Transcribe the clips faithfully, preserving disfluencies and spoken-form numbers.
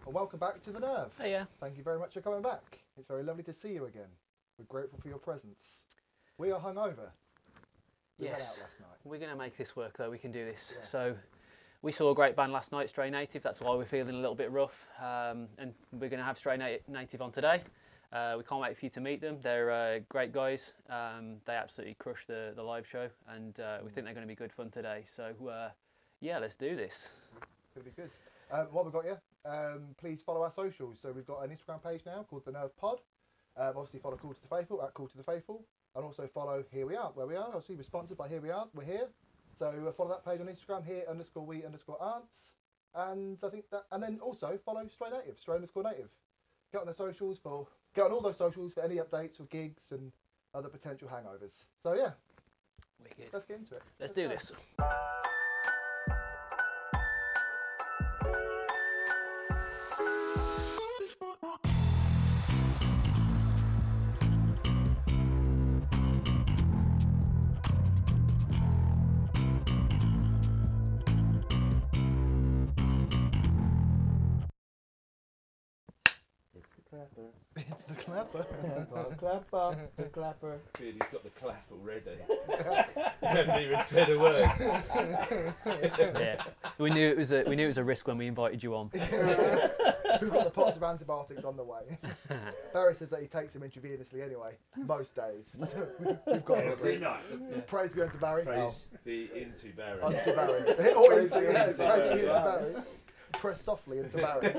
and welcome back to The Nerve. Hey, yeah. Thank you very much for coming back. It's very lovely to see you again. We're grateful for your presence. We are hungover. We yes. went out last night. We're going to make this work, though. We can do this. Yeah. So, we saw a great band last night, Stray Native. That's why we're feeling a little bit rough. Um, and we're going to have Stray Na- Native on today. Uh, we can't wait for you to meet them. They're uh, great guys. Um, they absolutely crushed the, the live show, and uh, we think they're going to be good fun today. So, uh, yeah, let's do this. It's going to be good. Um, what we've got here, um, please follow our socials. So we've got an Instagram page now called The Nerve Pod. Um, obviously follow Call to the Faithful at Call to the Faithful. And also follow Here We Are, where we are. Obviously we're sponsored by Here We Are. We're here. So uh, follow that page on Instagram, here underscore we underscore aunts. And I think that, and then also follow Stray Native, Stray underscore Native. Get on the socials for, get on all those socials for any updates for gigs and other potential hangovers. So yeah, Wicked. let's get into it. Let's, Let's do go. this. Clapper. It's the clapper. The clapper. The clapper. Dude, he's got the clap already. Haven't even said a word. Yeah, we knew it was a we knew it was a risk when we invited you on. We've got the pots of antibiotics on the way. Barry says that he takes them intravenously anyway, most days. So we've got Yeah, it. see, no. Praise be unto Barry. Praise be into Barry. Unto Barry. Or Praise into, be yeah, into praise be Barry. into Barry. Press softly into Barry.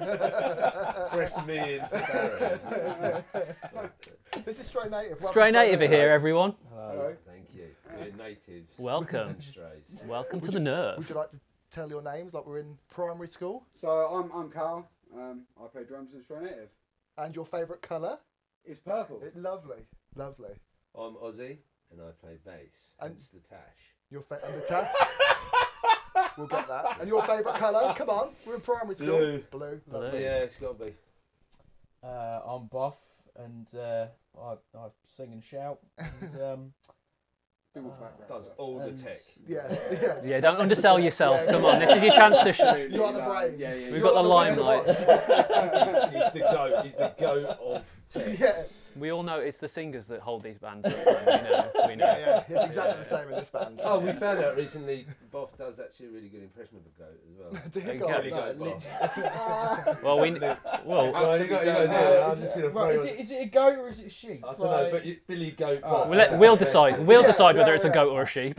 Press me into Barry. This is Stray Native. Welcome Stray to Native are here, everyone. Hello. Thank you. We're natives. Welcome. and strays. Welcome to Would the Nerve. Would you like to tell your names like we're in primary school? So I'm I'm Carl. Um, I play drums in Stray Native. And your favourite colour? It's purple. It, lovely, lovely. I'm Ozzy and I play bass. And- Hence the tash. Your fa- and the ta- We'll get that. And your favourite colour? Come on, we're in primary school. Blue. Blue. Blue. Lovely. Yeah, it's got to be. Uh, I'm Buff, and uh, I, I sing and shout, and um, Do all Uh, background Does stuff. all the And- tech. Yeah, yeah. Yeah, don't undersell yourself. Yeah. Come on, this is your chance to show. You are the brains. Yeah, yeah, We've You're got the Wizard of limelight. Oz. He's the goat. He's the goat of tech. Yeah, We all know it's the singers that hold these bands up. We know. We know. yeah, yeah. It's exactly the same in this band. Oh, we found out recently Boff does actually a really good impression of a goat as well. Dear you God. go. Really No, goat lit- Boff. Well, we well. Well, you got, you got to do Uh, it. I'm is just it- going to right, throw is it is it a goat or is it a sheep? I don't know, but you, Billy Goat Oh, Boff. We'll, let, Yeah. we'll decide. We'll Yeah, decide whether yeah, it's a yeah. goat or a sheep.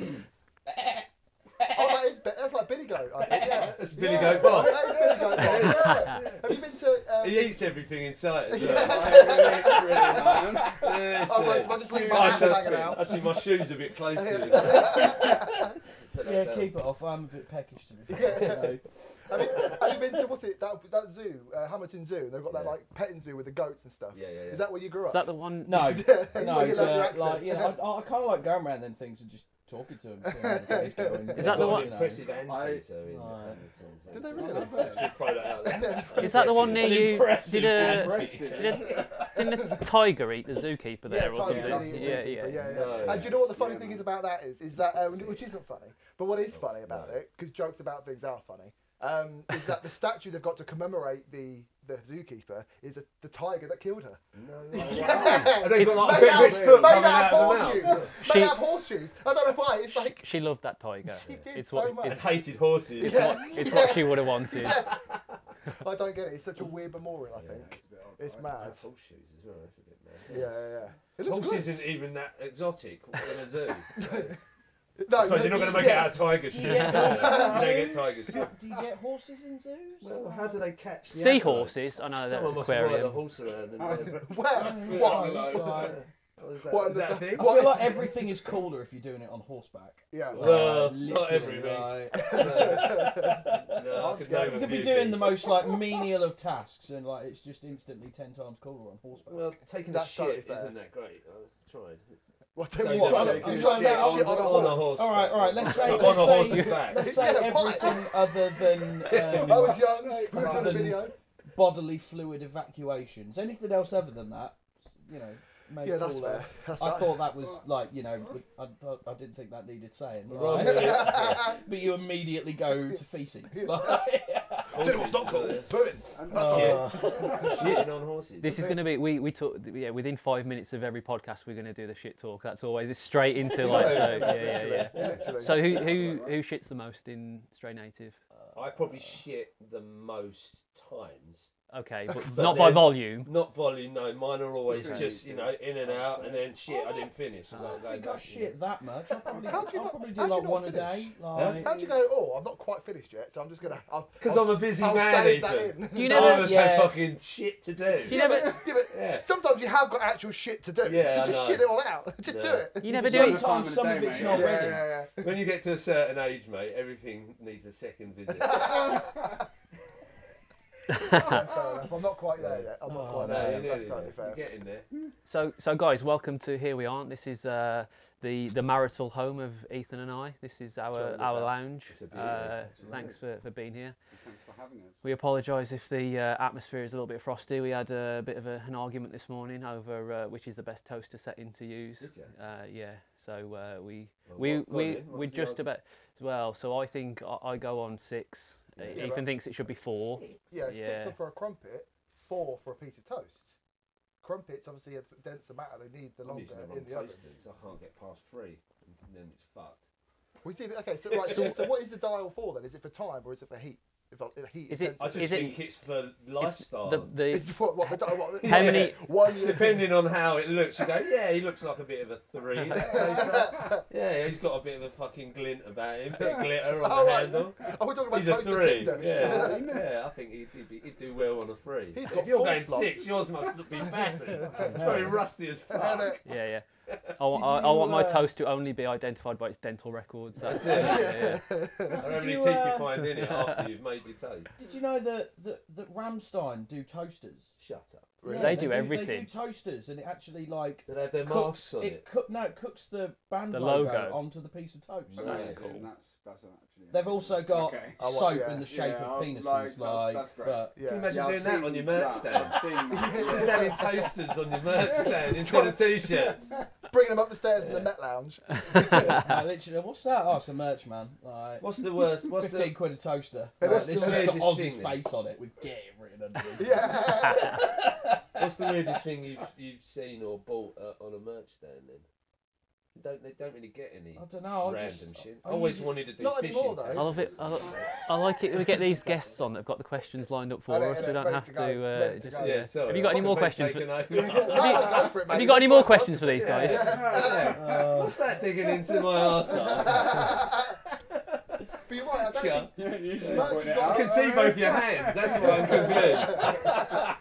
Oh, that is, that's like Billy Goat. I think, yeah. That's Billy Yeah, Goat Boff. That is Billy Goat Boff, yeah. Have you been to... Um, He eats everything in sight as well. Yeah, really, man. Yeah, Oh, so- right, so I just leave my I ass shall hanging spit. out. Actually, my shoe's a bit close to him. Put that Yeah, down. keep it off. I'm a bit peckish to be fair. So. Have you, have you been to, what's it, that, that zoo, uh, Hamilton Zoo? They've got that, Yeah. like, petting zoo with the goats and stuff. Yeah, yeah, yeah. Is that where you grew up? Is that the one? No, It's no, like it's, you love your uh, accent. like you know, I, I kind of like going around them things and just talking to them. seeing how the day's going. Is that the Got one- an impressive I- anteater in Right. Hamilton, so Did they just- really? just gonna throw that out there. Is that the one near An you? impressive Did a anteater. did a, didn't a tiger eat the zookeeper there Yeah, or Tiger something? Diddy is Yeah, zookeeper, yeah. yeah, yeah. No, And yeah. do you know what the funny Yeah, thing man. is about that is? Is that, um, That's which it. isn't funny, but what is No, funny about no. it, because jokes about things are funny, um, is that the statue they've got to commemorate the, the zookeeper is a, the tiger that killed her. No, Yeah. And they've got like Made a out- big foot made coming out out of of the horseshoes. mouth. She- Made out of horseshoes. I don't know why. It's like She loved that tiger. she did It's so what much. And hated horses. it's what it's what she would have wanted. I don't get it. It's such a weird memorial. I think it's mad. That's horseshoes as well. That's a bit mad. Yeah, yeah, yeah. It looks Horse good. isn't even that exotic in a zoo. No, I suppose you're not going to make it yeah. out of tiger Do shit. you get Don't horses in get zoos? tiger shit. Do you get horses in zoos? Well, how do they catch the Seahorses. I know that Someone must ride a aquarium. horse around. And, Where? What? Like, what is that? What, Is the that a sa- thing? I feel like everything is cooler if you're doing it on horseback. Yeah. Well, Like, not literally, everything. like- No, I could scared. name You a could be few doing things. the most like menial of tasks, and like it's just instantly ten times cooler on horseback. Well, taking That's a shit totally fair. isn't that great. I tried. What? No, You you trying don't to, take you a trying to shit take shit on a on a horse? horse. all right, all right. Let's say On let's a horse's say, back. let's say Yeah, why? everything other than um, I was young. Moved other on the than video. bodily fluid evacuations. Anything else other than that, you know. Make Yeah, that's cooler. fair. That's I fair. thought that was like, you know, I, I, I didn't think that needed saying. Right. Like, but you immediately go to feces. Like, Cinemal's not cool. uh, Booing. And Uh, Shitting on horses. This is going to be we we talk yeah within five minutes of every podcast we're going to do the shit talk. That's always it's straight into like so, yeah yeah yeah. Literally. So who who who shits the most in Stray Native? I probably shit the most times. Okay, but But not by then- volume. Not volume, no. Mine are always Okay. just, you know, in and out, and then shit, I didn't finish. I And don't go think I back, shit that much. I probably, How do you I'll not- probably do how do you like not one a finish? day. Like, How'd you go? Oh, I'm not quite finished yet, so I'm just gonna. Because I'll- I'm a busy I'll man, save that Ethan. in. Do you Some never- of us yeah. have fucking shit to do. Do you yeah, never but, yeah, but Yeah. sometimes you have got actual shit to do. Yeah, so I just know. shit it all out. Just do Yeah. it. you never do it? sometimes Time some of of the it's day, not mate. Yeah, ready. yeah, yeah. When you get to a certain age, mate, everything needs a second visit. Yeah, fair enough. I'm not quite there yet. I'm not Oh, quite No, there you're yet. That's nearly totally there. fair. You're getting there. So so guys, welcome to Here We Aren't. This is uh, the the marital home of Ethan and I. This is our Twelve our of that. lounge. It's a beauty, Uh, it's thanks for, for being here. Thanks for having us. We apologise if the uh, atmosphere is a little bit frosty. We had a bit of a, an argument this morning over uh, which is the best toaster setting to use. Did you? Uh, yeah. So uh, we Well, we what- go on we then, what we was the just argument? about well. So I think I, I go on six. Uh, Yeah. Ethan right. thinks it should be four. Yeah, Yeah. six for a crumpet, four for a piece of toast. Crumpets obviously a denser matter. They need the I'm longer using the wrong in the oven. toasters. I can't get past three, and then it's fucked. We see. Okay, so right. So, so what is the dial for then? Is it for time or is it for heat? If, if heat Is is, it- I just Is it- think it's for It's lifestyle. The, the, Is what what the dial? What, How Yeah. many- One year. Depending on how it looks, you go, yeah, he looks like a bit of a three. that toaster. Yeah, he's got a bit of a fucking glint about him, bit of glitter on Oh, the right. handle. Oh, we're talking about He's a toaster three. Tinder. Yeah, yeah, I think he'd, he'd, be, he'd do well on a three. He's If got you're four going slots. six, yours must be battered. It's very rusty as fuck. yeah yeah. I, wa- Did I, I want you, my uh, toast to only be identified by its dental records. That's That's it. yeah, yeah. I don't know how many you, teeth uh, you find in it after you've made your toast. Did you know that that, that Ramstein do toasters? Shut up. Really? They do They everything. do toasters, and it actually like Do they have their cooks masks on it. it? Cook, no, it cooks the band The logo, logo. onto the piece of toast. Nice. Amazing. Cool. That's that's actually. They've also got Okay. I want- soap yeah. in the shape Yeah, of I'm penises, like, like. that's- that's great. But Yeah. Can you imagine Yeah, I've doing that seen on your merch that. stand? I've seen that. Just having toasters on your merch stand instead of t-shirts. Bringing them up the stairs in the Met Lounge. I literally, what's that? Oh, it's a merch, man. Like, What's the worst? What's fifteen the quid a toaster. Hey, Like, what's this the has got weirdest Ozzy's thing then? face on it with "get" written underneath. Yeah. what's the weirdest thing you've you've seen or bought uh, on a merch stand then? You don't they don't really get any I don't know. I random just, shit. I I always usually- wanted to do Not fishing. anymore, though. I tags. love it. I, lo- I like it. We get these guests on that've got the questions lined up for I know, us. I We know, don't ready have to to. go, uh, ready to just, go. Yeah, sorry. Have you got any more questions? For, Taken Yeah, over. no, no, go for it, have mate. you got any more It's questions for these guys? Yeah. Uh, What's that digging into my arsehole? But you're right, I don't Yeah. think. Yeah, you should Merch point has it got- I out. can see both your hands. That's why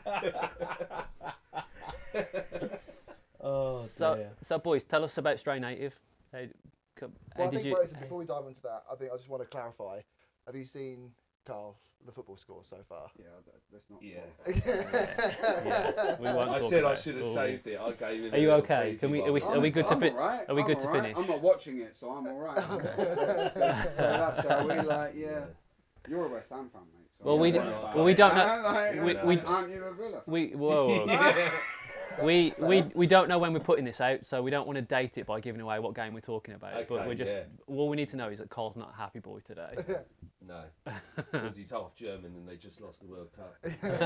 I'm confused. oh So, dear. so boys, tell us about Stray Native. How, come, how Well, I did think you? both, before we dive into that, I think I just want to clarify. Have you seen, Carl, the football score so far? Yeah, that- let's not. Yeah. talk. Yeah, we won't I talk said about I it. should have Ooh. saved it. I gave him. Are a you little okay? Can we- preview are we- of are it. we good to I'm fi- alright, are we I'm good to alright. finish? I'm not watching it, so I'm alright. Let's say that, shall we? Like, yeah. You're a West Ham fan, mate. So Well, we yeah, d- like- well, we don't know- Like, we- like, we- aren't you a Villa fan? We whoa. whoa. Yeah. We, we we don't know when we're putting this out, so we don't want to date it by giving away what game we're talking about. but Okay, we're just yeah. all we need to know is that Carl's not a happy boy today. No, because he's half German and they just lost the World Cup.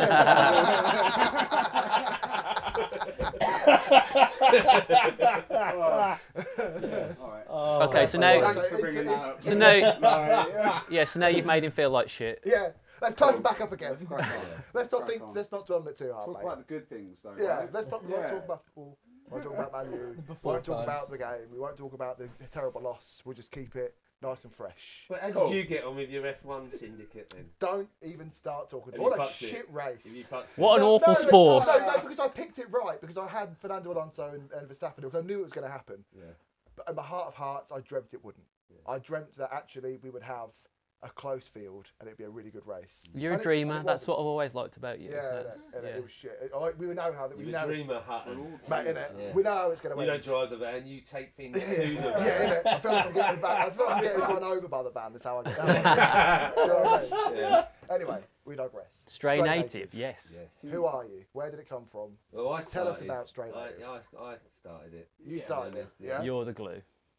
Oh, yeah, alright. Oh, Okay, so my now- God. Thanks for bringing that up. So now, Like, yeah. yeah, so now you've made him feel like shit. Yeah, let's climb it back up again. Let's crack on. Let's not Crack think. on. Let's not dwell on it too hard, Talk mate. about the good things, though. Yeah, right? let's not. We won't Yeah. talk about football. We won't talk about Man U. We Before won't talk times. about the game. We won't talk about the, the terrible loss. We'll just keep it nice and fresh. But how Cool. did you get on with your F one syndicate then? Don't even start talking. Have What you a fucked it? shit race. Have you fucked What it? an awful no, no, sport. No, no, because I picked it right because I had Fernando Alonso and, and Verstappen because I knew it was going to happen. Yeah. But in my heart of hearts, I dreamt it wouldn't. Yeah. I dreamt that actually we would have a close field and it'd be a really good race. You're And a it- dreamer. and it That's wasn't. what I've always liked about you. Yeah, That's- and it, yeah. it was shit. I, we know how that we You're know, a dreamer, Hutton. mate, innit? Yeah. We know how it's going to You end. don't drive the van, you take things Yeah, to the van. yeah, innit? I feel like I'm getting back. I feel like I'm getting run over by the band. That's how I get. How I do you know what I mean? Yeah. Anyway, we digress. Stray native, yes. Yes. Who are you? Where did it come from? Well, I Tell us started- about Stray I, Native. I, I started it. You Yeah, started no, it, that's the- yeah? You're the glue.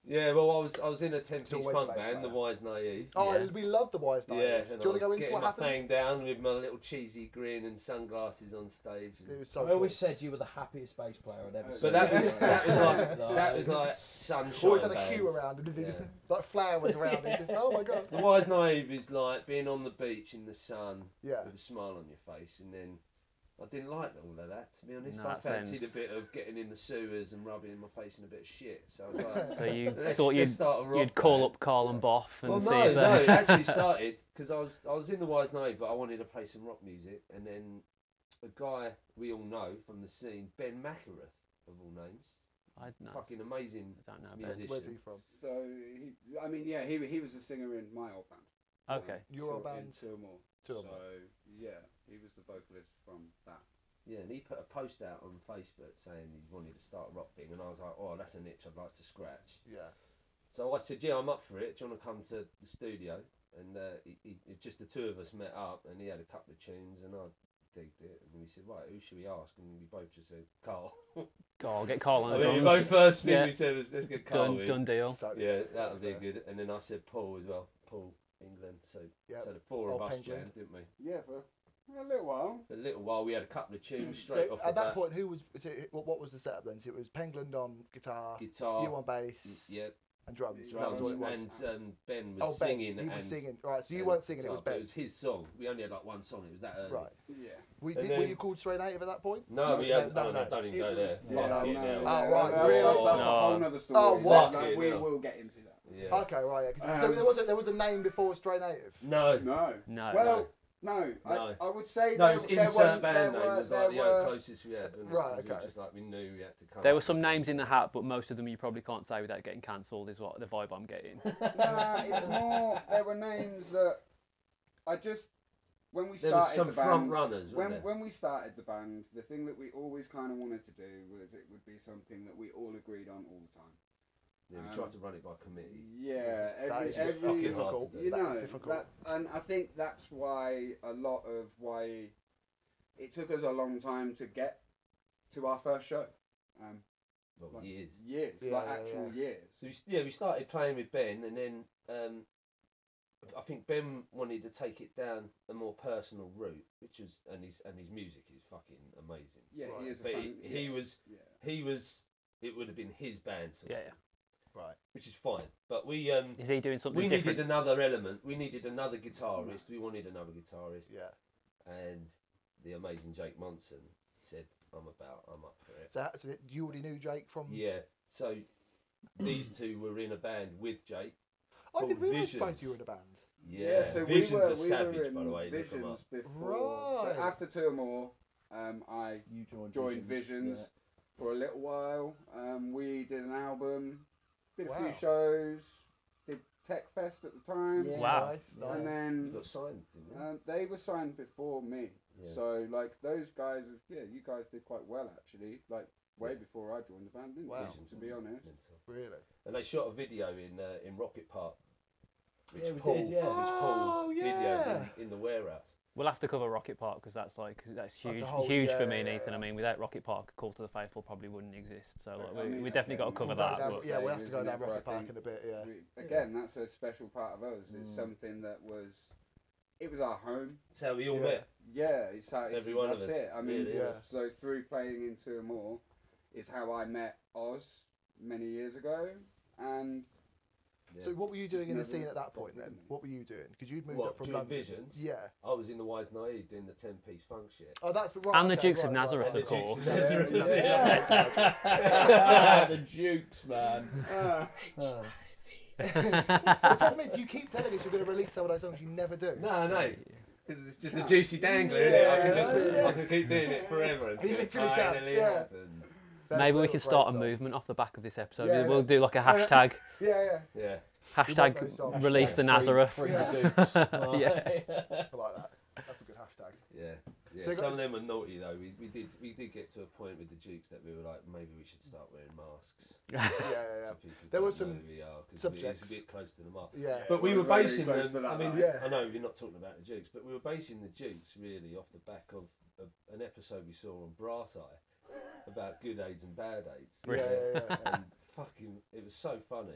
Yeah, well, I was I was in a ten-piece always a funk bass band, the player. Wise Naive. Oh, Yeah. we love the Wise Naive. Yeah, Do and you I want to was go into getting what my happens? thing down with my little cheesy grin and sunglasses on stage. and- It was so I cool. always said you were the happiest bass player I'd ever But seen. But that was that was like Like- that was like sunshine Always had a bands. queue around him, and just Yeah. like flowers around him. Just oh my god. The Wise Naive is like being on the beach in the sun Yeah. with a smile on your face, and then I didn't like all of that, to be honest. No, I that fancied sounds- a bit of getting in the sewers and rubbing my face in a bit of shit. So I was like, So you let's, thought let's you'd, start a rock you'd call band. up Carl and Boff and Well, see no, if no, they... it actually started because I was I was in the Wise Naive, but I wanted to play some rock music, and then a guy we all know from the scene, Ben McArath, of all names, I don't know. fucking amazing I don't know. musician. Ben. Where's he from? So he, I mean, yeah, he he was a singer in my old band. Okay. Your old Till- band? in Tilmore. Tilmore. So yeah, he was the vocalist from that. Yeah, and he put a post out on Facebook saying he wanted to start a rock thing, and I was like, oh, that's an itch I'd like to scratch. Yeah. So I said, yeah, I'm up for it. Do you want to come to the studio? And uh, he, he, just the two of us met up, and he had a couple of tunes, and I digged it. And we said, right, who should we ask? And we both just said, Carl. Carl, get Carl on I the mean, drums. both first thing Yeah. we said was, let's get Carl Done, in. done deal. Totally. Yeah, that would be Totally. good. And then I said Paul as well. Paul, England. So, Yep. so the four Old of us Penguin. jammed, didn't we? Yeah, for a little while. For a little while, we had a couple of tunes So straight off the at that bat. point, who was? So it- what, what was the setup then? So it was Pengland on guitar, Guitar, you on bass, yeah, and drums. drums, that was what it and was. um, Ben was Oh, Ben, singing. he was and, singing. Right, so you and weren't singing; it guitar, was but Ben. It was his song. We only had like one song. It was that early. Right. Yeah. We And did, were then- you called Straight Native at that point? No, we had. no, No, no, no. don't even It go was- there. yeah, Fuck it, no, no. yeah, Oh, right, that's, really? That's, that's No. a whole other story. Oh, what? Like, we No. will get into that. Yeah. Okay, right. Yeah, 'cause- so Um, there was a, there was a name before Straight Native. No. No. No. Well, no. No. I, I would say No, there, it was there insert were, band there name were, was there like the were, closest we had. wasn't it? Right, 'Cause we okay. Just like we knew we had to come. There up were some with names in things. the hat, but most of them you probably can't say without getting cancelled, is what the vibe I'm getting. Nah, it was more. There were names that I just when we There was started some the band. front runners, when wasn't there? when we started the band, the thing that we always kind of wanted to do was it would be something that we all agreed on all the time. Yeah, we um, tried to run it by committee. Yeah, That every is every fucking hard to do. you That is know difficult. that, and I think that's why a lot of why it took us a long time to get to our first show. Um, Well, like years. years, Yeah, like yeah, actual yeah. years. So we, s- yeah, we started playing with Ben, and then um, I think Ben wanted to take it down a more personal route, which was and his and his music is fucking amazing. Yeah, Right. he is a But fan. he, he yeah, was yeah. he was it would have been his band, sort Yeah, of, yeah. Right. which is fine. But we um Is he doing something we different? needed another element. We needed another guitarist. We wanted another guitarist, Yeah. and the amazing Jake Monson said, "I'm about. I'm up for it." So, that- so you already knew Jake from? Yeah. So these two were in a band with Jake. I didn't called realise both Visions. you were in a band. Yeah. so Visions we were, are we savage, were in by the way. Look 'em up. Visions before. Right. So after Tilmore, um, I You joined, joined Visions. Visions for a little while. Um, we did an album, did a Wow. few shows, did Tech Fest at the time, Yeah. Wow. Nice, nice. and You then got signed, didn't you? um, they were signed before me. Yeah. So like those guys, yeah, you guys did quite well actually. Like way before I joined the band, didn't Wow. you? Visions To be was honest. mental. Really? And they shot a video in uh, in Rocket Park, which Yeah, we Paul, did, yeah. which Paul Oh, videoed yeah. in, in the warehouse. We'll have to cover Rocket Park because that's like that's That's huge, a whole- huge yeah, for me, yeah, Nathan. yeah. I mean, without Rocket Park, Call to the Faithful probably wouldn't exist. So like, I we, mean, we definitely got to again, cover all that. that's but- yeah, we'll have to Same, go isn't down it, for, I Rocket Park think- in a bit. Yeah. We- Again, that's a special part of us. It's Mm. something that was, it was our home. That's how we all Yeah. met. Yeah, it's how it's, Every one of that's us, it. I mean, really is. so through playing in Two More is how I met Oz many years ago, and Yeah. So what were you Just doing in the never scene at that got point then? in. What were you doing? Because you'd moved What, up from doing London. Visions? Yeah. I was in the Wise Naive doing the ten-piece funk shit. Oh, that's right. And the okay, Dukes of right, Nazareth, right, And of the Dukes course. of Yeah, Nazareth, yeah, yeah. the Dukes, man. uh, Oh. The problem is, you keep telling us you're going to release some of those songs you never do. No, no. Because it's just a juicy dangler, isn't it? I can just, Yeah. I can keep doing it forever until He it literally can, finally yeah. happens. They're Maybe we real can great start a songs. movement off the back of this episode. Yeah, we'll yeah. do like a hashtag, Yeah, yeah. Yeah. hashtag those songs. release the Nazareth. Free, Yeah. free the Dukes. Yeah. I like that. That's a good hashtag. Yeah. Yeah. So you Some got- of them were naughty though. We, we did we did get to a point with the Dukes that we were like, maybe we should start wearing masks. Yeah, yeah, yeah. So people There don't was some know who we are, 'cause we- subjects. It's a bit close to the mark. Yeah. But we it were was very basing close them. to that, I mean, like. Yeah. I know you're not talking about the Dukes, but we were basing the Dukes really off the back of a, an episode we saw on Brass Eye about good AIDS and bad AIDS. Yeah, yeah, yeah. And fucking, it was so funny.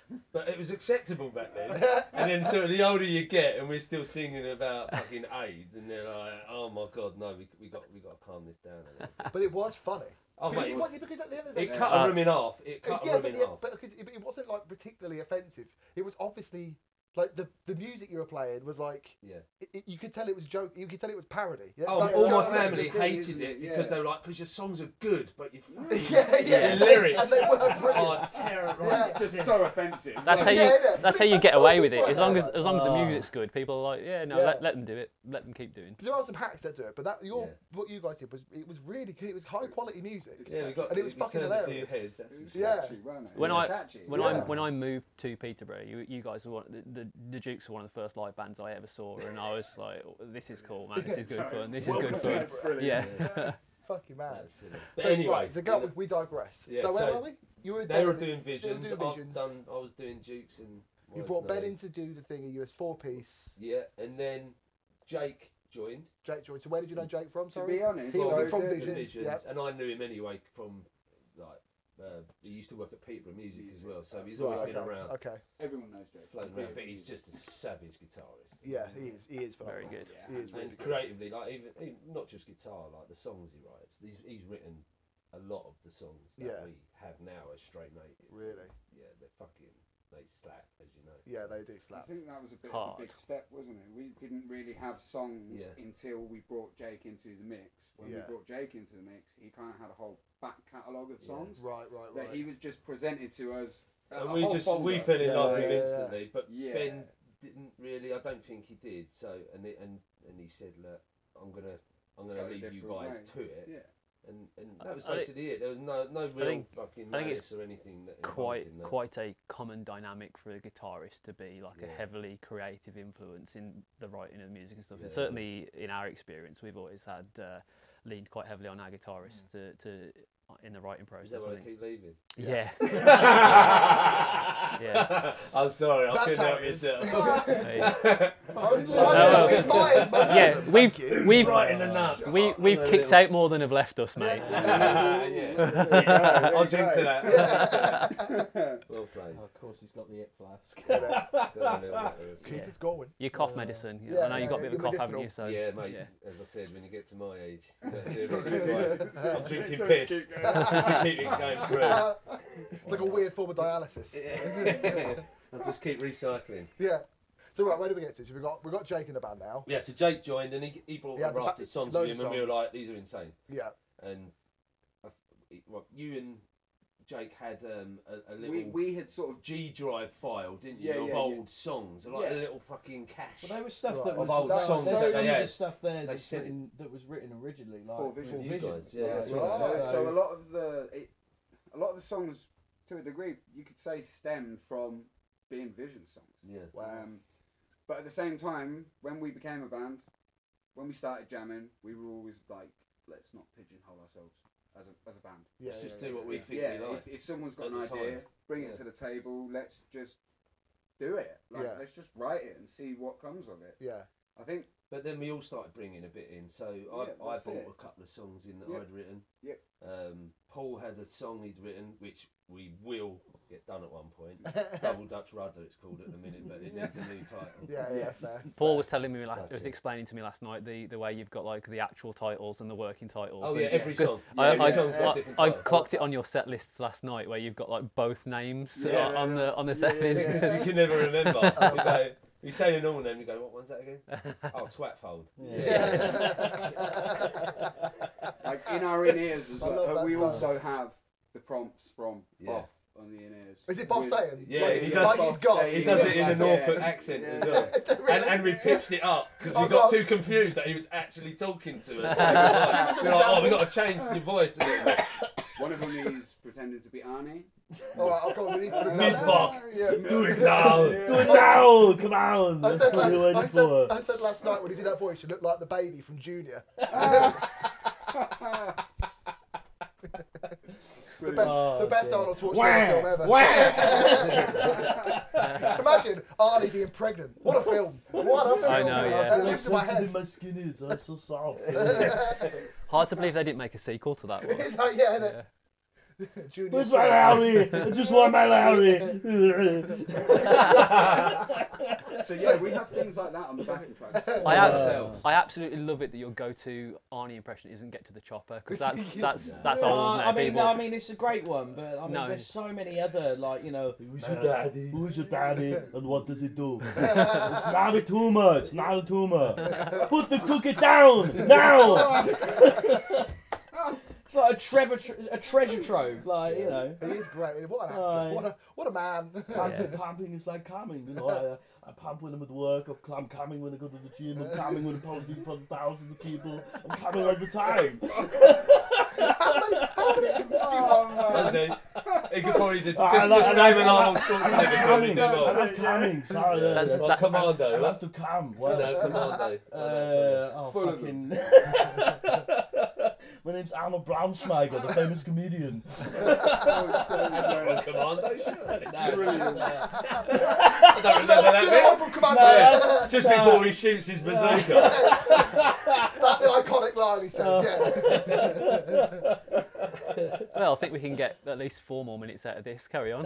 but it was acceptable back then. And then sort of the older you get, and we're still singing about fucking AIDS, and they're like, oh my god, no, we we got we got to calm this down. A little bit. But it was funny. Oh because, mate, it it, was, because at the end of the it day, cut a room in half. It cut yeah, a room but, in yeah, half. but because it, it wasn't like particularly offensive. It was obviously like the the music you were playing was like Yeah. it, it, you could tell it was joke. You could tell it was parody. Yeah? Oh, Like, all you know my what I mean? family the thing, hated isn't it it? because Yeah. they were like, because your songs are good, but you fucking Yeah, yeah. your lyrics And they were brilliant. are terrible. Yeah. It's just so offensive. That's Like, how you. Yeah, yeah. That's But how you it's get so away with it. good, As long as like- as long as the Oh. music's good, people are like, yeah, no, Yeah. let let them do it. Let them keep doing. Because there are some hacks that do it, but that your Yeah. what you guys did was it was really good. It was high quality music. Yeah, we got And it was we fucking turned a few hilarious. heads, that's It was for sure. Yeah. catchy, wasn't it? When It was I- catchy. When Yeah. I when I moved to Peterborough, you you guys were one, the, the the Dukes were one of the first live bands I ever saw, and I was like, oh, this is cool, man. This is good fun. This is Welcome good to fun. That's brilliant. Yeah. Fucking mad. That's silly. But So, anyway, right, so go, we, we digress. Yeah, so where so were we? You were they Ben were in- doing they were visions. doing I've Visions. done. I was doing Dukes and. You what's brought Ben name? in to do the thing. You was four piece. Yeah, and then Jake joined. Jake joined. So where did you know Jake from? To Sorry. be honest, He was so from the- The Visions. Visions, Yeah. and I knew him anyway from like uh, he used to work at Peterborough Music as well, so he's Right, always been okay, around, Okay. everyone knows Jake. floating around. But he's just a savage guitarist. Yeah, he is. He is Very phenomenal. good. Yeah, He is really And good. creatively, like even, even not just guitar, like the songs he writes. He's he's written a lot of the songs that Yeah. we have now as Straight Native. Really? Yeah, they're fucking they slap, as you know. Yeah, they do I slap. think that was a bit of Hard. a big step, wasn't it? We didn't really have songs Yeah. until we brought Jake into the mix. When Yeah. we brought Jake into the mix, he kind of had a whole back catalogue of Yeah. songs Right, right, that right. he was just presented to us. a- And a we whole just folder. we fell in Yeah, love yeah, with him yeah. instantly. But Yeah. Ben didn't really. I don't think he did. So and it, and and he said, look, I'm gonna I'm gonna Go a leave you different guys way. to it. Yeah. And and that was I think- basically it. There was no no real think- fucking I think malice it's or anything that involved Quite in that. quite a common dynamic for a guitarist to be like a Yeah. heavily creative influence in the writing of music and stuff. And Yeah. certainly in our experience, we've always had uh, leaned quite heavily on our guitarists to, to in the writing Is process. that why I I think. keep leaving? Yeah. yeah. I'm sorry, I That's couldn't how help it is. myself. Hey. Oh, no. we fired most of Yeah, them, we've thank you. we've Right in the nuts. we we've A kicked little- out more than have left us, mate. yeah. Yeah, I'll there you drink to go. that. I'll drink to that. Well played. Oh, of course, he's got the it flask. Got a little bit of this. Keep Yeah. us going. Your cough medicine. Yeah. Yeah, I know you got a yeah, bit of a your cough, haven't you? medicinal. So Yeah, mate. yeah. As I said, when you get to my age, you gotta do a bit twice. Yeah. I'm drinking So piss keep just going. to keep it going through. It's like a weird form of dialysis. I'll just keep recycling. Yeah. So right, where do we get to? So we got we got Jake in the band now. Yeah, so Jake joined and he, he brought Yeah, a the raft ba- of songs load with of him, and we were songs. like, these are insane. Yeah. And I, it, well, you and Jake had um, a, a little We, we had sort of G drive file, didn't you, Yeah, of yeah, old yeah. songs, like Yeah. a little fucking cache. Well, there was stuff Right. that Of was old that, songs there's that some they of had. the stuff there They that's sent it- written, that was written originally, like For for Visions. You Visions. guys, yeah, Yeah, that's so, right. so, So- so a lot of the it, a lot of the songs, to a degree, you could say stemmed from being Vision songs. Yeah. Wow. Um, but at the same time, when we became a band, when we started jamming, we were always like, let's not pigeonhole ourselves as a as a band. Yeah. Let's just yeah, do what we think yeah, we like. if, if someone's got at an the idea, time. bring Yeah. it to the table. Let's just do it. Like, Yeah. let's just write it and see what comes of it. Yeah. I think But then we all started bringing a bit in. So I, Yeah, I that's brought it. a couple of songs in that Yep. I'd written. Yep. Um, Paul had a song he'd written, which we will get done at one point. Double Dutch Rudder, it's called at the minute, but it needs a new title. Yeah. Yeah. Yes. Fair. Paul was telling me, last, That's was it. explaining to me last night the, the way you've got like the actual titles and the working titles. Oh and- yeah, every Because song. I, Yeah, every I, song's got a I, different I title. clocked it on your set lists last night where you've got like both names Yeah, uh, on the on the yeah, set yeah, list. yeah. Because you can never remember. You go, you say the normal name, you go, what one's that again? Oh, Twatfold. like in our in ears as I love well. that We song. also have the prompts from Yeah. Boff on the in ears. Is it Bob With- saying? Yeah, like, he like does he's Bob got. saying He does it in a like, Norfolk yeah. accent as Yeah. well. Really? And, and we pitched it up because we Oh, got God. too confused that he was actually talking to us. We're like, oh, we got to change your voice a little bit. One of them is pretending to be Arnie. All right. I'll go. We need to. Mid-Bop. Yeah. Do it now. Yeah. Do it now. Come on. I That's said, what like, you're waiting I, said, for. I said last night when he did that voice, you looked like the baby from Junior. The, be- Oh, the best dear. Arnold Schwarzenegger film ever. Imagine Arnie being pregnant. What a film! What a film! I know, yeah. That lives in my head. my skin is. I'm so soft. Hard to believe they didn't make a sequel to that one. It's like, yeah, innit? Junior Where's Sir. my Lowry? I just want my Lowry. So yeah, we have things like that on the backing tracks. I, Uh, abs- ourselves. I absolutely love it that your go-to Arnie impression isn't "Get to the chopper" because that's that's Yeah. that's No, old now. I mean, people. no, I mean, it's a great one, but I mean, No. there's so many other, like, you know, Who's your daddy? Who's your daddy and what does it do? It's not a tumor. It's not a tumor. Put the cookie down now. It's like a, treasure, a treasure trove, like, you know. He is great. What an actor. Aye. What a what a man. Pumping, pumping is like coming, you know. I, I pump when I'm at work. I'm, I'm coming when I go to the gym. I'm coming when I'm posting for thousands of people. I'm coming all the time. how many, how many things do you Oh, want? man. That's it. He could probably just, I just, love- just I name an love- Arnold I Schwarzenegger love film coming. he did I well. love coming. Sorry, yeah, That's- that's Like that- Commando. I huh? love to come. Well, No, Commando. Uh, oh, Full of fucking. My name's Arnold Braunschweiger, the famous comedian. Oh, so That's not on great. Commando, sure. No, Brilliant. that's, uh, I don't remember Do that the one bit. from Commando. No, that's- Just no. before he shoots his bazooka. That's the iconic line he says. Yeah. Well, I think we can get at least four more minutes out of this. Carry on. No,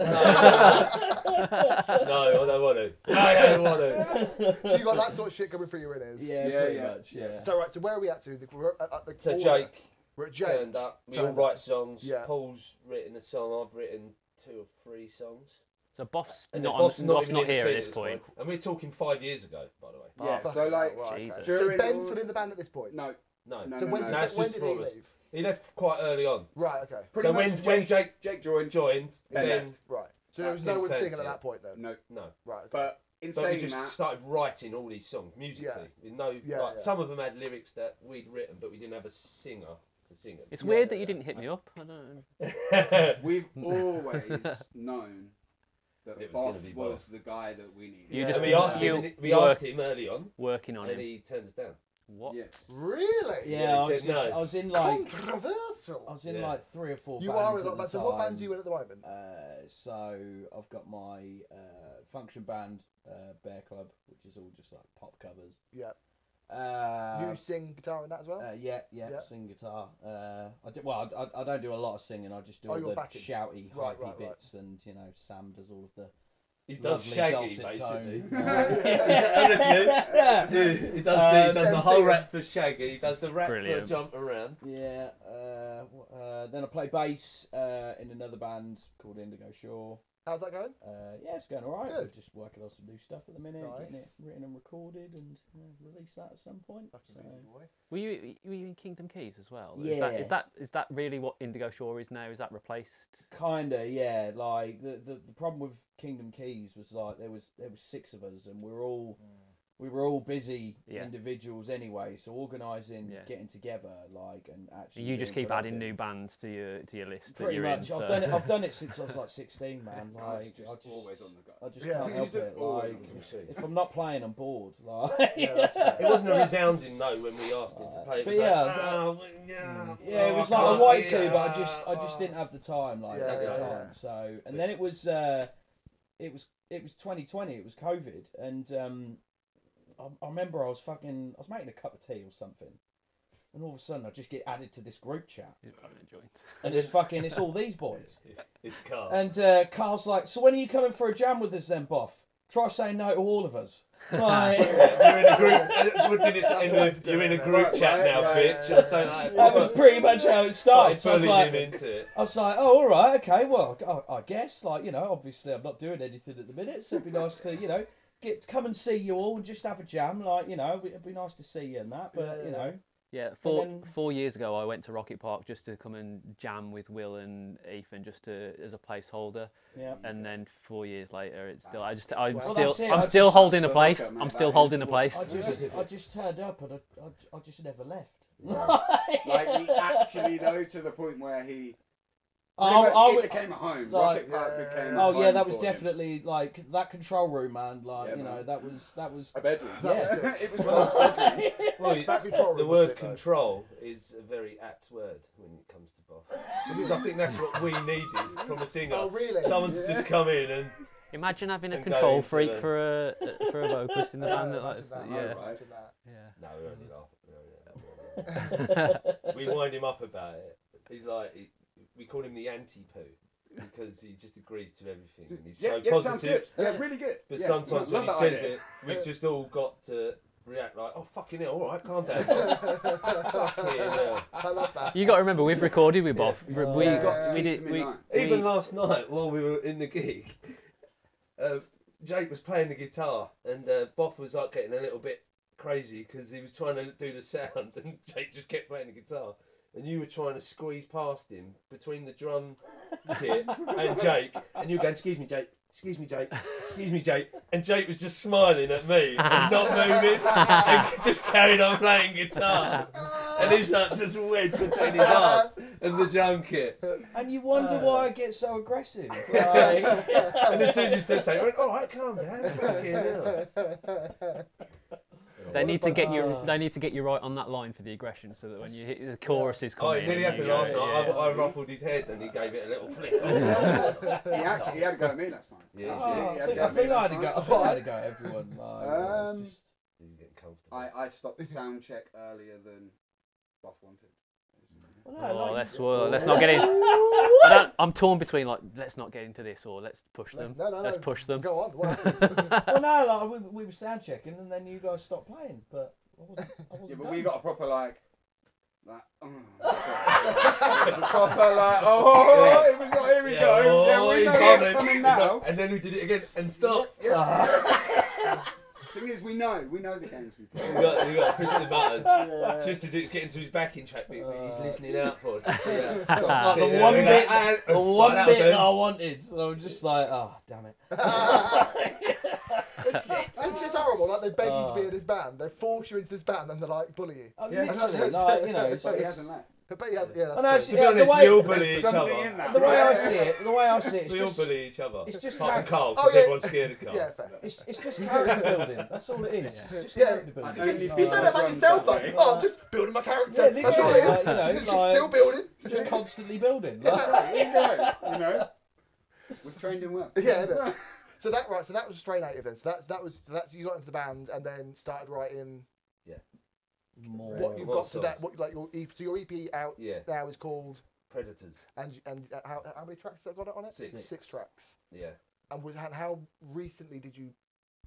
I don't want to. No, I don't want to. So you got that sort of shit coming through your ears. yeah, Yeah, pretty yeah. much, yeah. So right. So where are we at? To we're at, at the So corner. Jake We're at Jake. turned up. We all Turned write up. songs. Yeah. Paul's written a song. I've written two or three songs. So Boff's And not, the boss on, not, Boff's even not in the here scene at this point. And we're talking five years ago, by the way. Yeah, Oh, so fucking like hell, right, okay. Jesus. So during Ben's all- still in the band at this point. No, No. no, So no, when no. did, No, it's when just did four he of us. leave? He left quite early on. Right. Okay. Pretty so much when, Jake, when Jake Jake joined, joined, Ben then left. Right. So there was That's no one intense, singing at yeah. that point then. No, no. Right. Okay. but in But we saying just that, started writing all these songs musically. With no, Yeah, like, yeah. some of them had lyrics that we'd written, but we didn't have a singer to sing them. It's Yeah, weird yeah, that you yeah. didn't hit me up. I don't. we've always known that It was gonna Boff be was Boff. the guy that we needed. You Yeah. just and we asked you him. and We work- asked him early on, working on and him. he turned us down. What? Yes. Really? Yeah, Yeah, I, he was said just, no. I was in like Controversial. I was in Yeah. like three or four You bands are. at in the like, so what bands are time. you in at the moment? Uh, so I've got my uh, function band, uh, Bear Club, which is all just like pop covers. Yeah. Uh, you sing guitar in that as well? uh, yeah, yeah, Yeah. sing guitar. Uh, I do, well, I, I, I don't do a lot of singing. I just do Oh, all you're the backing. shouty, Right, hypey right, right. bits, and you know, Sam does all of the He does lovely Shaggy, dulcet basically. tone. Honestly, he, he does, the, he Uh, does the whole M C. rap for Shaggy. He does the rap Brilliant. for Jump Around. Yeah. Uh, wh- uh, then I play bass uh, in another band called Indigo Shore. How's that going? Uh, yeah, it's going alright. Good. We're just working on some new stuff at the minute, getting it Nice. written and recorded, and uh, release that at some point. Fucking So- busy boy. Were you were you in Kingdom Keys as well? Is Yeah. that, is that is that really what Indigo Shore is now? Is that replaced? Kinda, yeah. Like the, the the problem with Kingdom Keys was like there was there was six of us, and we were all we were all busy Yeah. individuals anyway. So organising, Yeah. getting together, like and actually. You just being keep adding new productive. bands to your to your list that Pretty you're much. in. I've so- done it. I've done it since I was like sixteen, man. Guy's Like just I just always on the go. I just Yeah. can't He's help just it. always Like on the You see. if I'm not playing, I'm bored. Like Yeah, that's fair. It wasn't a resounding no when we asked him to play. It But was yeah, like, but- oh, yeah, Yeah, it oh, was I like I can't wanted do to, that. but I just I just Oh. didn't have the time like Yeah, at the yeah, time. yeah. So and then it was uh, it was it was twenty twenty. It was COVID, and um, I, I remember I was fucking I was making a cup of tea or something, and all of a sudden I just get added to this group chat, You're probably enjoying. and it's fucking it's all these boys. It's, it's Carl. And uh, Carl's like, so when are you coming for a jam with us then, Boff? Try saying no to all of us. Like, You're in a group. What did it That's in what the, it's you're in a doing, group right, chat right, now, right, bitch. yeah, Or something like that was pretty much how it started. So I was bullying like, him into it. I was like, oh, all right, okay, well, I, I guess, like, you know, obviously I'm not doing anything at the minute, so it'd be nice to, you know, get come and see you all and just have a jam, like, you know, it'd be nice to see you and that, but, Yeah, you yeah. know, Yeah, four then- four years ago, I went to Rocket Park just to come and jam with Will and Ethan, just to as a placeholder. yeah. And then four years later, it's still I just I'm Well, still that's it, I'm I still just- holding the so place. look at, mate, I'm still that holding is the what- place. I just, I just turned up and I, I, I just never left. Like he actually though to the point where he pretty Oh, much, I it would- became a home. like- Rocket Park Yeah. became. a Oh yeah, home that was for him. definitely like that control room, man. Like Yeah, you know, man. that was that was. a bedroom. Yeah. it was Will's bedroom. Well, That control the room was word sick, though. control is a very apt word when it comes to Boff. Because I think that's what we needed from a singer. Oh really? Someone's Yeah. just come in and Imagine having a And go control into freak the- for a for a vocalist in the band. That, Imagine like, that, yeah, imagine that. yeah. no, we only laugh. No, yeah, we wind him up about it. He's like, he, we call him the anti-poo because he just agrees to everything and he's Yeah, so yeah, sounds positive. good. Yeah, really good. But Yeah, sometimes love when he that says idea. it, we've just all got to react like, oh fucking hell, all right, calm down. Fucking hell. I love that. You got to remember, we've recorded with Bob. Yeah. We, Yeah, got, yeah, we yeah. did. Keep him We, in line. Even we- last night while we were in the gig, uh, Jake was playing the guitar and uh, Boff was like getting a little bit crazy because he was trying to do the sound and Jake just kept playing the guitar. And you were trying to squeeze past him between the drum kit and Jake, and you were going, "Excuse me, Jake. Excuse me, Jake. Excuse me, Jake." And Jake was just smiling at me and not moving, and just carried on playing guitar. And he's like just wedged between his arms and the drum kit. And you wonder why I get so aggressive. Like, And as soon as you said something, I went, "All right, calm down." Fucking hell. they need to get you. Oh. They need to get you right on that line for the aggression, so that when you hit the choruses come Oh, in. it nearly you happened go, last night. yeah. I, I ruffled his head and he gave it a little flick. He actually he had a go at me last night. Yeah, oh, he I had a think, go I at me think I last had to go. night. I think I had to go at everyone. Like, Um, it's just, He's getting comfortable. I, I stopped the sound check earlier than Buff wanted. well, no, Oh, like, let's well, let's not get in. I don't, I'm torn between like let's not get into this or let's push them. Let's- no, no, let's no. push them. Go on. What? well, no, like we, we were sound checking, and then you guys stopped playing, but I wasn't. I wasn't Yeah, but done. we got a proper like, like, oh, it was a proper like, oh, here we go, here we go. Yeah, oh, we he's know bubbling. it's coming now. And then we did it again and stopped. Yeah. Thing is, we know, we know the games we play. You got, you got to push the button. Yeah. Just as it's getting to his backing track bit, but he's Uh, listening out for it. Yeah. Like Sit the there one with bit, that. the Right, one that'll bit do. that I wanted. So I'm just like, oh, damn it. It's, it's just horrible. Like they beg you to be Oh. in this band, they force you into this band, and they like bully you. Oh, Yeah. literally, like you know, it's, But he it's, hasn't left. But he has, yeah, that's I know, true. it's- To be Yeah, the honest, way- we all bully There's each something other. in that. the way right? I see it, the way I see it, it's We all just, bully each other. it's just Apart from character- Carl, Oh, because yeah. everyone's scared of Carl. Yeah, fair. it's, it's just character building. That's all it is. Yeah. It's just Yeah. character building. I only It's You not- beat said it about drums yourself, that like, way. oh, I'm just building my character. Yeah, That's all it is. literally, like, you know, You're just like- still building. It's just constantly building. Yeah. Like, Right, there you go, you know. We've trained him well. Yeah, innit? So that right, so that was Stray Native then. So that's that was so that's you got into the band and then started writing more. what you've What got today. songs? What like your E P, so your E P out Yeah. now is called Predators. and and uh, how how many tracks have got it on it? Six. Six tracks. Yeah. And was and how recently did you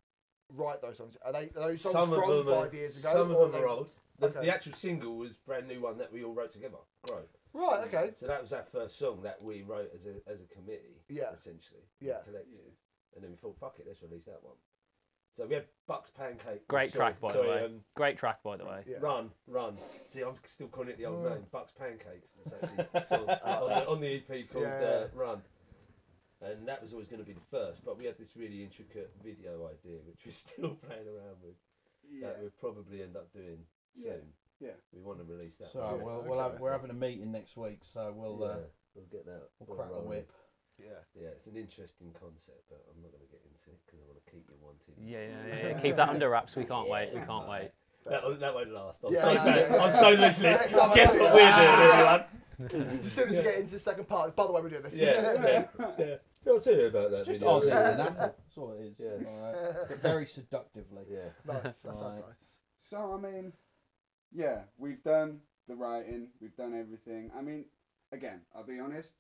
write those songs? Are they are those songs Some of from them are- five years ago? Some or of them they- are old. The, Okay. the actual single was a brand new one that we all wrote together. Grow. Right. Okay. So that was our first song that we wrote as a as a committee. Yeah. Essentially. Yeah. Collective. And then we thought, fuck it, let's release that one. So we had Bucks Pancake. Great sorry, track, by the sorry, way. Um, Great track, by the way. Yeah. Run, run. See, I'm still calling it the old Mm. name. Bucks Pancakes. It's actually a song on, the, on the E P called Yeah. uh, Run. And that was always going to be the first, but we had this really intricate video idea, which we're still playing around with, Yeah. that we'll probably end up doing Yeah. soon. Yeah. We want to release that. So one. Yeah, we'll, we'll have, okay. we're having a meeting next week, so we'll yeah, uh, we'll get that. we'll ball crack the rolling. whip. Yeah. Yeah, it's an interesting concept, but I'm not going to get into it because I want to keep you wanting. Yeah, yeah, yeah. Keep that under wraps. We can't wait. We can't wait. That, that won't last. I'm Yeah, so yeah. sad. I'm so loosely. Next time I Guess see what you. we're doing, everyone? As soon as we get into the second part, by the way, we're doing this. Yeah, yeah, yeah. I'll tell you about that It's just video. Aussie later. and apple. That's all it is. Yeah. Alright. But very seductively. Yeah. Nice. That sounds Right. nice. So I mean, yeah, we've done the writing, we've done everything. I mean, again, I'll be honest,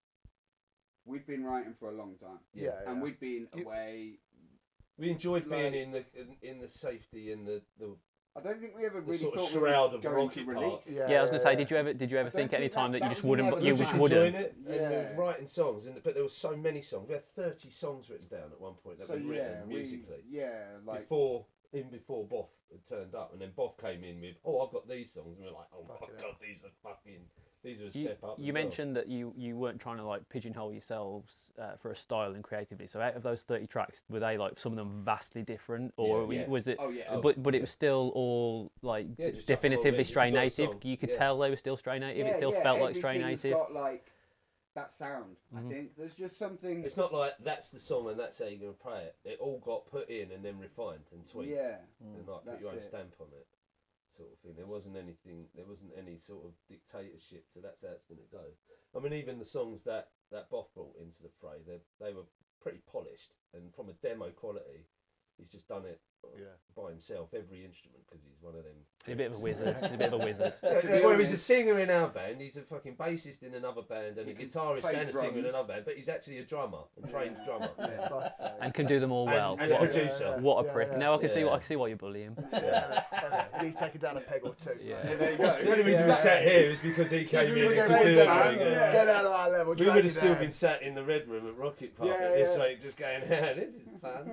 we'd been writing for a long time, Yeah. and yeah. we'd been You- away. We enjoyed being Like- in the in, in the safety and the, the, I don't think we ever the really sort of thought shroud we of were going rocky to release. parts. Yeah. Yeah, I was gonna say, did you ever did you ever I don't think at any think time that- that, you that just was wouldn't never you the just plan. wouldn't? Enjoying it, and we Yeah. were writing songs, and but there were so many songs. We had thirty songs written down at one point that So we'd yeah, written we, musically yeah, like before in before Boff had turned up, and then Boff came in with, oh, I've got these songs, and we we're like, oh my Fucking god, these are fucking, these are a You, step up. as you well. mentioned that you, you weren't trying to like pigeonhole yourselves uh, for a style and creatively. So out of those thirty tracks, were they like some of them vastly different, or Yeah, were- yeah. was it? oh yeah, Oh, but but it yeah. was still all like Yeah, d- just chuck 'em all definitively in. If Stray you've got a Native. song, You could yeah. tell they were still Stray Native. yeah, it still yeah, felt like Stray everything's Native. got like that sound. Mhm. I think there's just something. It's not like that's the song and that's how you're going to play it. It all got put in and then refined and tweaked. Yeah, And like put That's your own it. stamp on it, sort of thing. There wasn't anything. There wasn't any sort of dictatorship. So that's how it's going to go. I mean, even the songs that that Boff brought into the fray, they they were pretty polished and from a demo quality. He's just done it Yeah. by himself every instrument because he's one of them. He's a bit of a wizard. He's a bit of a wizard. To be Well, he's a honest- singer in our band. He's a fucking bassist in another band and He a can guitarist play and a singer in drums. another band. But he's actually a drummer, a trained drummer. Yeah, like I say. And can do them all And- well. and a what, producer. what a Yeah, prick. yeah. Now I can see Yeah. what I can see why you bully him. Yeah, yeah. He's taken down a peg or two. Yeah. Yeah, there you go. The only reason we Yeah. sat here is because he came in Look and at could do Reds, everything. man. yeah. Get out of our level. We drag would it have still down. been sat in the Red Room at Rocket Park Yeah, at this yeah. rate, just going, yeah, this is fun.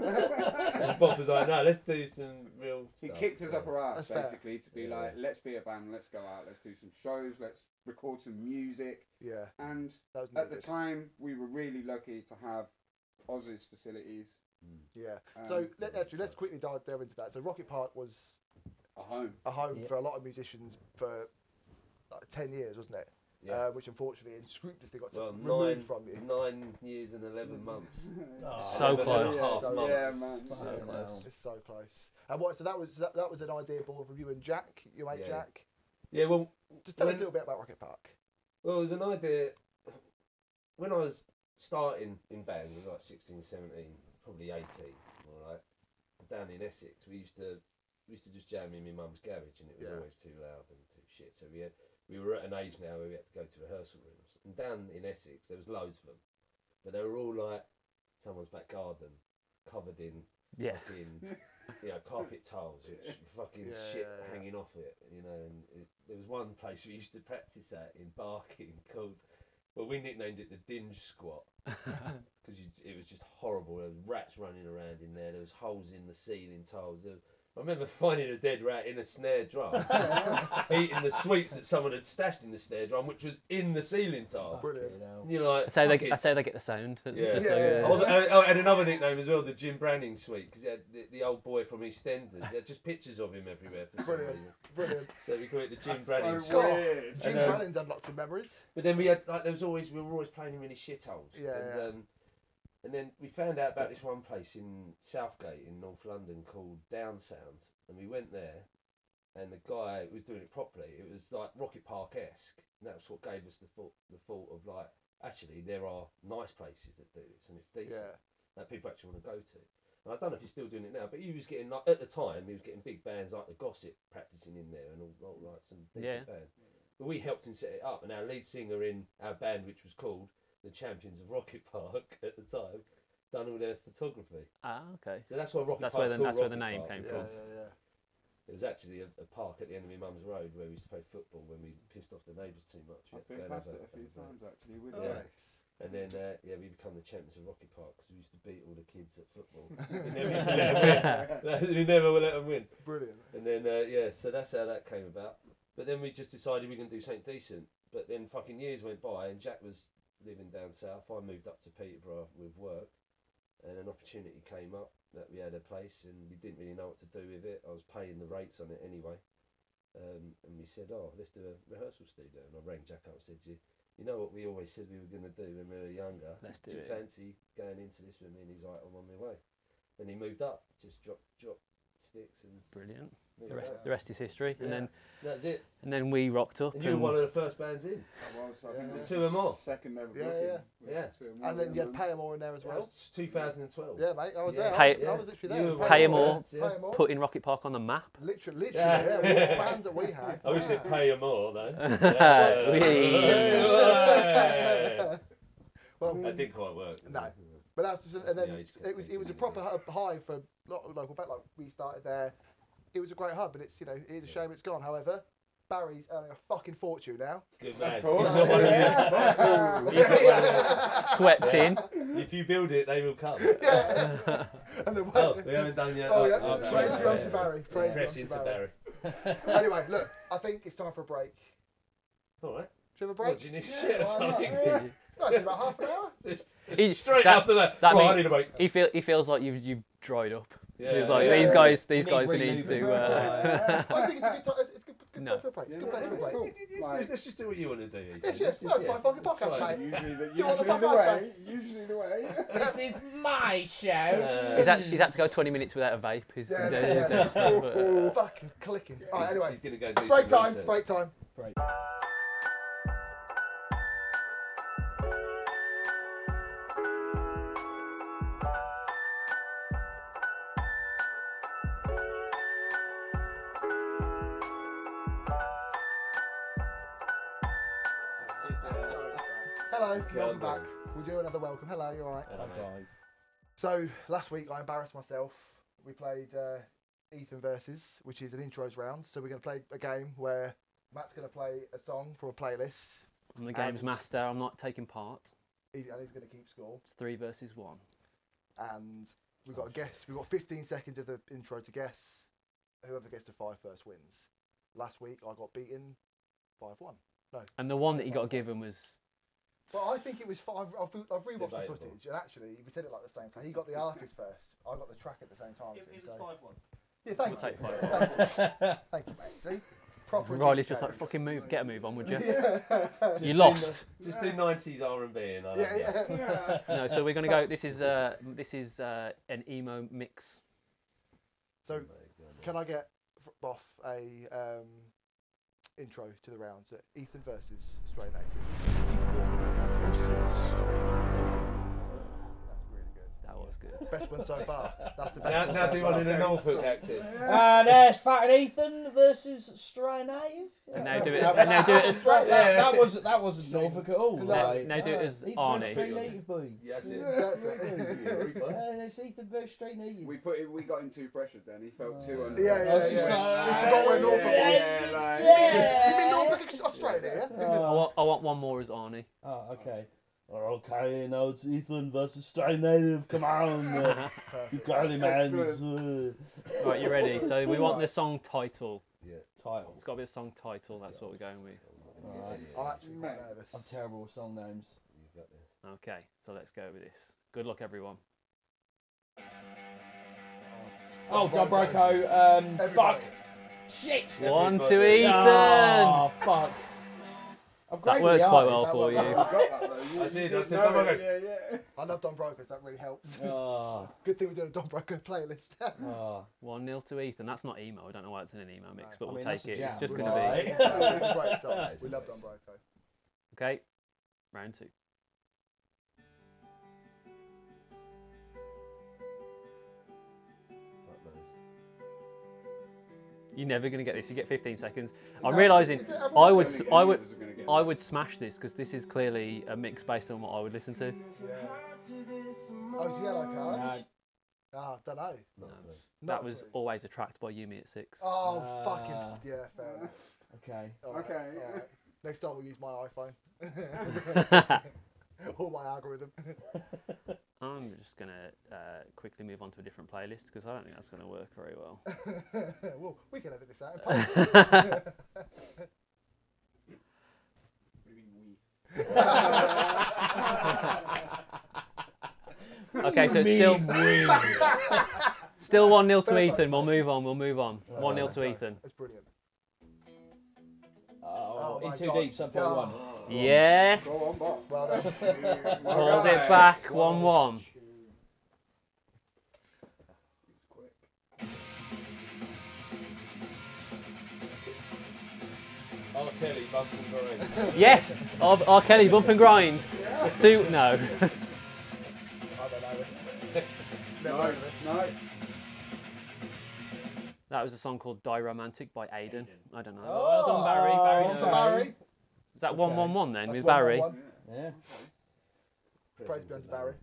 And Bob was like, no, let's do some real He stuff. kicked us up our ass That's fair. basically to be Yeah. like, let's be a band, let's go out, let's do some shows, let's record some music. Yeah, And that was at the needed. time, we were really lucky to have Oz's facilities, Yeah. Um, So let, actually, let's quickly dive delve into that. So Rocket Park was a home. a home Yeah. for a lot of musicians for like ten years, wasn't it? Yeah. Uh, which unfortunately and scrupulously got Well, removed nine, from you. nine years and eleven months. So Eleven close. and a half So- months. Yeah, man. So Yeah. close. It's so close. And what? So that was that, that was an idea born from you and Jack, your mate Yeah. Jack. Yeah, well, Just tell us When- a little bit about Rocket Park. well, it was an idea. When I was starting in band, I was like sixteen, seventeen, probably eighteen, all right. Down in Essex, we used to we used to just jam in my mum's garage, and it was Yeah. always too loud and too shit. So we had we were at an age now where we had to go to rehearsal rooms. And down in Essex, there was loads of them, but they were all like someone's back garden, covered in Yeah. fucking, you know, carpet tiles, which fucking Yeah, shit yeah, yeah. hanging off it, you know. And it, there was one place we used to practice at in Barking called, well, we nicknamed it the Dinge Squat because it was just horrible. There was rats running around in there. There was holes in the ceiling tiles. There, I remember finding a dead rat in a snare drum, eating the sweets that someone had stashed in the snare drum, which was in the ceiling tile. Brilliant. You know. And you're like, I'd say they, fucking- I'd say they get the sound. That's yeah. just Yeah, so yeah, good. yeah. Oh, the, oh, and another nickname as well, the Jim Branning suite, because the, the old boy from EastEnders. He had just pictures of him everywhere for some Brilliant. reason. Brilliant. So we call it the Jim That's Branning so suite. weird. Jim And, um, Brannan's had lots of memories. But then we had like there was always we were always playing in really shitholes. Yeah, And, yeah. Um, and then we found out about this one place in Southgate in North London called Down Sounds, and we went there, and the guy was doing it properly. It was like Rocket Park esque, and that's what gave us the thought the thought of like actually there are nice places that do this, and it's decent Yeah. that people actually want to go to. And I don't know if he's still doing it now, but he was getting like at the time he was getting big bands like the Gossip practicing in there and all, all like some decent Yeah. bands. But we helped him set it up, and our lead singer in our band, which was called the Champions of Rocket Park at the time, done all their photography. Ah, okay. So that's why Rocket That's Park's where the- called that's where the Rocket name Park, came Yeah, from. because yeah, yeah. It was actually a, a park at the end of my mum's road where we used to play football when we pissed off the neighbours too much. We I've had to been go and past have it a few have times actually with Oh, you. nice. And then, uh, yeah, we become the champions of Rocket Park because we used to beat all the kids at football. we never used to let them win. we never let them win. Brilliant. And then, uh, yeah, so that's how that came about. But then we just decided we were going to do something decent. But then fucking years went by, and Jack was living down south. I moved up to Peterborough with work, and an opportunity came up that we had a place, and we didn't really know what to do with it. I was paying the rates on it anyway. Um, and we said, oh, let's do a rehearsal studio. And I rang Jack up and said, you, you know what we always said we were going to do when we were younger? Let's do you it." fancy going into this with me? And he's like, I'm on my way. And he moved up, just dropped, dropped sticks and Brilliant. moved The rest, up. the rest is history. And Yeah. then That's it. and then we rocked up. And you were and- one of the first bands in. I was, I think Yeah. it was Two or more. Second ever Yeah, booking. yeah. with Yeah. two or more And then you had of them. Paymore in there as That well. was two thousand twelve. Yeah, mate, I was Yeah. there. I Pay- was, I was literally You there. were Pay 'em Paymore. all. first, yeah. Paymore. putting Rocket Park on the map. Literally, literally, Yeah. yeah. All the fans that we had. I wish they'd Wow. pay you more though. Whee! Well, That didn't quite work. No. But that's, That's and the then age it was gap, it was a isn't proper it? hu- high for lot of local bands. Like we started there, it was a great hub, and it's you know it's a shame it's gone. However, Barry's earning a fucking fortune now. Good man. Of course. He's not one of Yeah. you. He's not one of Swept in. you. If you build it, they will come. Yes. And the Oh, we haven't done yet. Oh, yeah. okay. Praise Yeah, be unto yeah. Barry. Praise be Press unto into Barry. Barry. Anyway, look, I think it's time for a break. All right. Should we have a What, break? do you need Yeah, shit or why not? something? Yeah. No, it's been about half an hour. Just, He- just straight that- after that. that Right, I mean- need a break. He feel he feels like you've you've dried up. Yeah. He's like Yeah. these guys these We guys need need removing. to. Uh, I think it's a good time. It's a good, good No. place for a break. It's a good place for a break. Cool. Let's, Like- let's just do what you want to do. Ethan. Yes, yes, Let's just- that's yeah, my fucking that's podcast, fine. mate. Usually the, you want the usually fuck the outside? way. Usually the way. This is my show. Uh, he's had he's had to go twenty minutes without a vape. He's, Yeah, he's- yeah, he's yeah. desperate, but, uh, Fucking clicking. All right, anyway, He's going to go and do break some time. research. Break time. Break. Hello, Come welcome on. back. We'll do another welcome. Hello, you alright? Hello, guys. So, last week I embarrassed myself. We played uh, Ethan Versus, which is an intros round. So, we're going to play a game where Matt's going to play a song from a playlist. I'm the games And- master. I'm not taking part. He, and he's going to keep score. It's three versus one. And we've got a guess. We've got fifteen seconds of the intro to guess. Whoever gets to five first wins. Last week I got beaten five one. No. And the one that you got to give him was But I think it was five. I've, I've rewatched the Debatable. footage, and actually, we said it like the same time. He got the artist first. I got the track at the same time. It, as him, it was so- five one. Yeah, thank We'll you. take Thank you. Thank you, mate. See? Proper Riley's just like adjudicator. fucking move, get a move on, would you? Yeah. You lost. Just do nineties R and B and I love Yeah, that. yeah. No, so we're gonna go. This is uh, this is uh, an emo mix. So, can I get f- off a um, intro to the rounds? Uh, Ethan versus Stray Native. That's really good. That was good. Best one so far. That's the best Now, one now so do far. one in a Norfolk accent. And there's Fat and Ethan versus Stray Native. And now do it. That And was, now do it as. that, that, that wasn't that wasn't Norfolk at all. No. right? Now do it Ah, as Ethan Arnie. versus Stray Native boy. Yes, it Yeah, that's it. And it's Ethan versus Stray Native. We put it, we got him too pressured then. He felt too Oh. under. Yeah, yeah, I was yeah. just yeah. like, We forgot where Norfolk yeah, was. yeah, like- Yeah. You mean Norfolk, Australia? I Oh, want, I want one more as Arnie. oh, okay. Okay, now it's Ethan versus Stray Native. Come on, uh, you got him, man. Excellent. It's, Right, you ready? So we want the song title. Yeah. uh, title. It's got to be a song title. That's what we're going with. Alright. I'm actually quite nervous. I'm terrible with song names. You've got this. Okay, so let's go with this. Good luck, everyone. Oh, Don Broco. Um, Everybody. fuck. Shit. One to Everybody. Ethan. Oh, fuck. I'm That great worked with the quite artist. well for That you. one- got that though. You, I you did, did I said, know "Don't it." worry." Yeah, yeah. I love Don Brokers, that really helps. Oh, Good thing we're doing a Don Broco playlist. oh. One nil to Ethan. That's not emo. I don't know why it's in an emo mix, No. but I we'll mean, take that's a it. jam. It's just We'll going to Right. be. It's a great song. That is We a love nice Don Broco. Okay, round two. Fuck knows. You're never going to get this. You get fifteen seconds. Is I'm that- realising is it everyone I would, doing s- it? I would, Listeners are gonna get I this. would smash this because this is clearly a mix based on what I would listen to. Yeah. Oh, it's yellow cards? Ah, don't know. No, No. no. That No was clue. always attract by Yumi at six. Oh, Ah. fucking. Yeah, fair enough. Okay. All right, Okay. all right. Next time we'll use my iPhone. or my algorithm. I'm just going to uh, quickly move on to a different playlist because I don't think that's going to work very well. well, we can edit this out. in post. Okay, so it's still still one nil to Ethan. We'll move on. We'll move on. one nil to Ethan. That's brilliant. Oh, Oh in my too God. deep, sub Oh. one. Yes. Go on, Bob. Well done. Pulled it back. one one. R. Kelly, Bump and Grind. Yes. R. R. Kelly, bump and grind. Two. No. I don't know this. Never No, heard of this. no. That was a song called Die Romantic by Aiden. I don't know. Oh, well done, Barry. Barry One for knows. Barry. Is that one one one then That's with one, Barry? one, one. Yeah. Praise be unto Barry.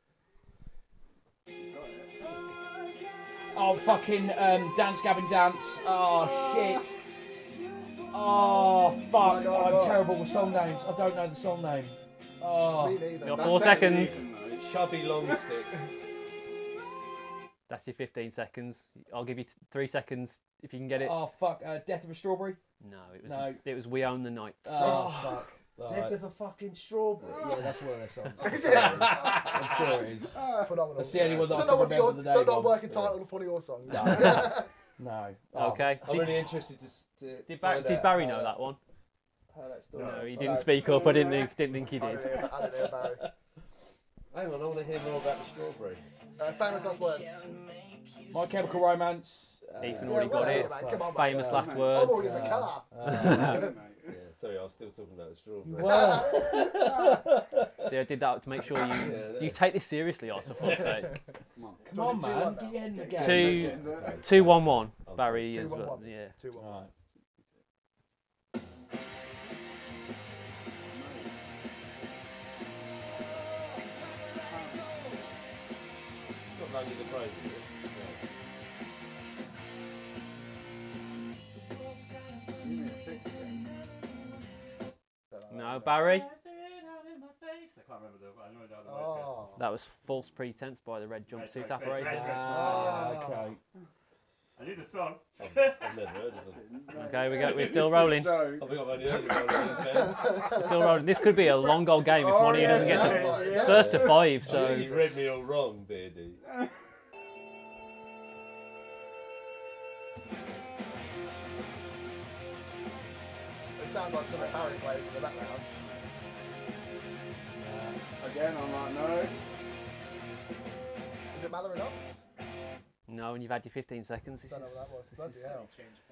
Oh, fucking um, Dance Gavin Dance. Oh, shit. Oh, fuck. my God, I'm God. terrible with song names. I don't know the song name. Oh. Me neither. Got That's four better than seconds. Ethan, though. Chubby long stick. That's your fifteen seconds. I'll give you t- three seconds if you can get it. Oh, fuck. Uh, Death of a Strawberry? No, it was. No. It was We Own the Night. Oh, fuck. Death Alright. of a fucking strawberry. Yeah, that's one of their songs. Is it? I'm sure it is. Phenomenal. That's the only one that Is I that can not what remember your, the is name that not a of. working title for one of your songs? No. No. Oh, Okay. I'm really interested to, s- to Did, Bar- find did out Barry how know that one? How that story. No, he I didn't know. speak up. I didn't think, didn't think he I did. don't hear, I don't hear Barry. Hang on, I want to hear more about the strawberry. Uh, famous last words. My Chemical Romance. Uh, Ethan Yeah, already well, got hey, it. mate, come on, mate. Famous Yeah, last mate. I'm words. already in the car. Uh, Yeah, sorry, I was still talking about the strawberry. well, See, I did that to make sure you Yeah, you take this seriously, Arthur. For fuck's sake. Come on. come on, two man. one Get now. your head in the Get- game. Two, two, one, one. I'm Barry Two, as one, well. one. Yeah. Two one. Right. only the pros. is it? You mean six again? No, Barry. I can't remember the. I know the other words. Oh. That was false pretense by the red jumpsuit red, red, operator. red, red. Ah, Ah. okay. I knew the song. I've, I've never heard of it. Okay, we go. We're still rolling. I think I've only heard of it. We're still rolling. This could be a long old game if Oh, one of you doesn't yes, get to yeah, it's yeah. first to five. So You read me all wrong, Beardy. It sounds like something Barry plays in the background. Again, I'm like, no. Is it Mallory Knox? no, and you've had your fifteen seconds. This Don't know is- what that was. Bloody hell.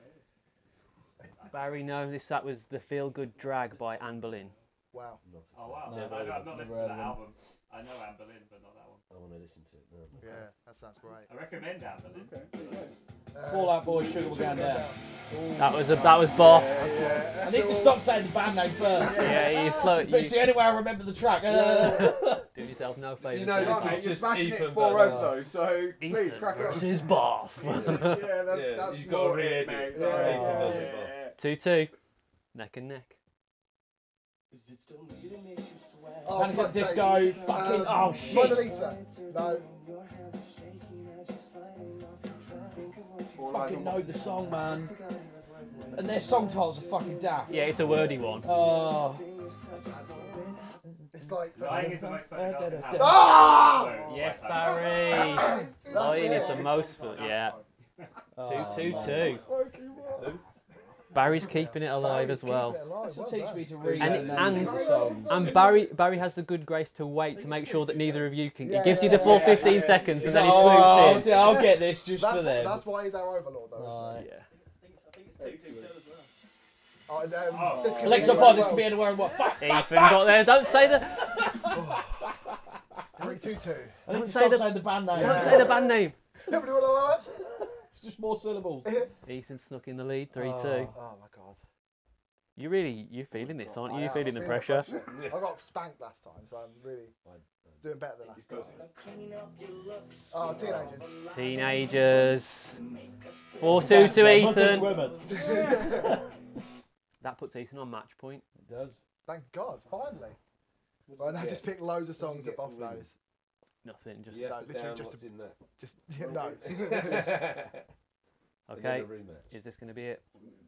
Barry, no, this that was the Feel Good Drag by Anne Boleyn. Wow. Not Oh wow! No, I, I've not listened to that relevant. album. I know Anne Boleyn, but not that one. I want to listen to it now. Yeah, that sounds great. I recommend Anne Boleyn. Uh, Fallout Boy, Sugar Will Go Sugar Will Down. That was a that was Boff. Yeah, I need to stop saying the band name first. Yeah, you slow. But You it's the only way I remember the track. Uh, do yourself no favour. You know, Right, this mate, is you're just smashing Ethan it for versus- us though, so please Ethan crack it on. versus Boff. yeah, that's, Yeah, that's you've got to more it, re-edit. mate. Yeah, Yeah, Ethan yeah, versus yeah, Boff. yeah. Two two, neck and neck. Oh, Panic at fuck's the sake. Disco. Fucking. Um, Oh Mona shit. Lisa. No. All eyes Fucking on- know the song, man. And their song titles are fucking daft. Yeah, it's a wordy one. Oh. It's like. Lying is the most fun. Da, da, da, da. Ah! Yes, Barry. That's Lying is it. the most fun. Yeah. Oh, Two two man. two. Fucking what? Barry's keeping it alive Barry's as well. keeping it alive. This will Well teach done. me to read And- the and- names of the songs. And Barry Barry has the good grace to wait to make sure that neither of you can. Yeah, He gives you yeah, the full yeah, fifteen yeah. seconds and He's then he like, oh, swoops in. I'll, I'll get this just That's, for them. that's why he's our overlord, though. Right. Yeah. Oh, and, um, Oh. this could be Alexa, anywhere five, in this the could be world. anywhere in the world. Fuck, fuck, Ethan got there. Don't say the Three, two, two. I need Don't to say stop the- saying the band name. don't say the band name. Nobody will allow it. It's just more syllables. Ethan snuck in the lead. Three Oh. two. Oh my god. You really you feeling this, aren't you? I You am. feeling the I'm pressure? I got spanked last time, so I'm really doing better than last time. Oh, teenagers. Teenagers. Four two to Ethan. It That puts Ethan on match point. does. Thank God, finally. Well, I just picked loads of songs that Boff knows. Nothing. Just You No, have to literally down just what's in that. Just yeah, no. And okay. then a rematch. Is this going to be it?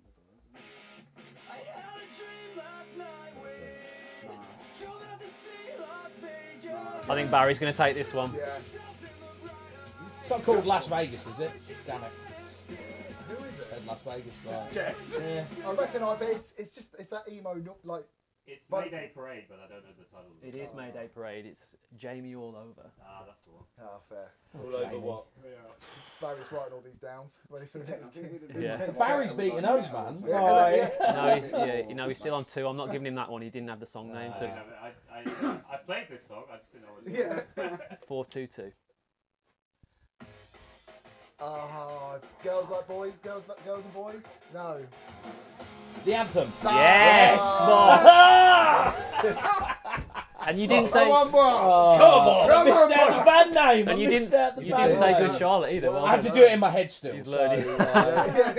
I think Barry's going to take this one. yeah. It's not called Las Vegas, is it? Damn it. Who is it? Said Las Vegas, right. Yes. Yeah. I reckon I bet it's, it's just it's that emo no- like It's But- Mayday Parade, but I don't know the title. Of the It is song. Mayday Parade. It's Jamie all over. Ah, that's the one. oh fair. All over what? Barry's writing all these down ready for the next game. Yeah. Barry's beating us, man. Yeah, Right. yeah. No, he's, yeah, you know he's still on two. I'm not giving him that one. He didn't have the song name, I, so didn't have it. I, I, I played this song, I just didn't know what it was. Yeah. it's four two two. Ah, girls like boys, girls like girls and boys. No. The anthem. Yes, Ah. And you didn't Oh, say, one more. Oh, Come on, I come missed on, out boy. the band name. I and you missed didn't, out the you band didn't say name. Good Charlotte either. Well I have done. to do it in my head still. He's so, learning. uh,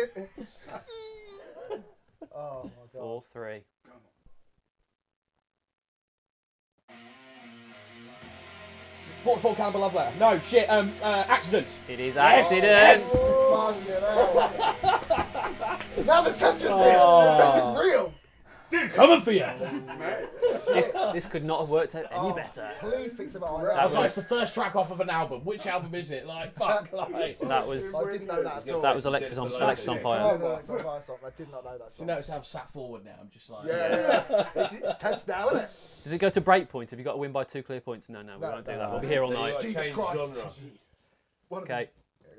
Oh my god. Four three. forty-four caliber love letter. No, shit, um, uh, accident. It is Yes, accident. yes. Fucking hell. Now the tension's Oh. here. The tension's real. Coming for you. This, this could not have worked out any Oh, better. Please fix them out. I was like, it's the first track off of an album. Which album is it? Like, fuck, like. That was I didn't know that at all. that was Alexis on Alexis on Oh, fire. no, it's not my song. I did not know that You song. notice how I'm sat forward now. I'm just like. Yeah, yeah. It's tense now, isn't it? Does it go to break point? Have you got to win by two clear points? No, no, we No, won't do no, that. no. We'll be here all Then you night. gotta Jesus change Christ. genre. One of Okay. us- There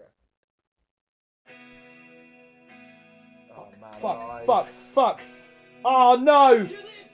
you go. Oh man. Fuck, alive. fuck, fuck. Oh no!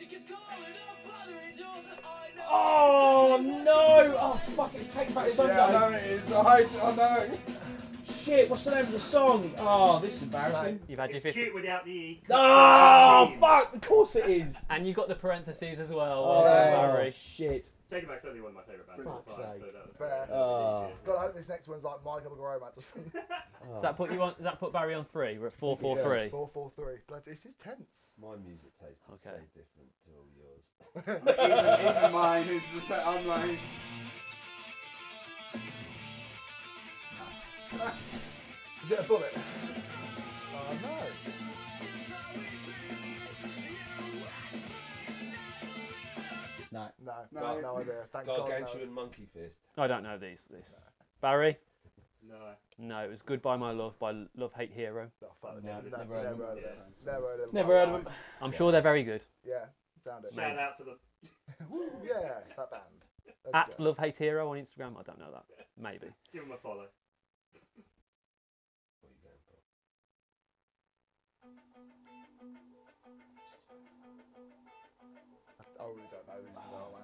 Oh no! Oh fuck, it's Take Back Sunday. Yeah, I know it is. I, I know. Shit, what's the name of the song? Oh, this is embarrassing. Mate, You've had your It's fifty. cute without the E. Oh fuck, of course it is. And you got the parentheses as well. Oh, Well done, Barry. shit. Take It Back's only one of my favourite bands of all Fuck's time, sake. so that was. Fair. Oh. easy. God, I hope this next one's like My Chemical Romance or something. Does that put you on? Does that put Barry on three? We're at four four three. Four, four, three. Bloody, this is tense. My music taste is Okay. so different to all yours. even, even mine is the same. I'm like, Is it a bullet? Oh no. No. No, No. no, no idea. Thank God. Gargantuan Monkey Fist. I don't know these. These. Barry? No. No, it was Goodbye My Love by Love Hate Hero. No, fuck, No, no, never never, heard of never heard of them. them. Never heard of them. Never heard of them. I'm sure they're very good. Yeah, sound it. Shout out to the. Woo, yeah, that band. Let's At go. Love Hate Hero on Instagram. I don't know that. Maybe. Give them a follow. What are you going for? I really don't know these. So wow.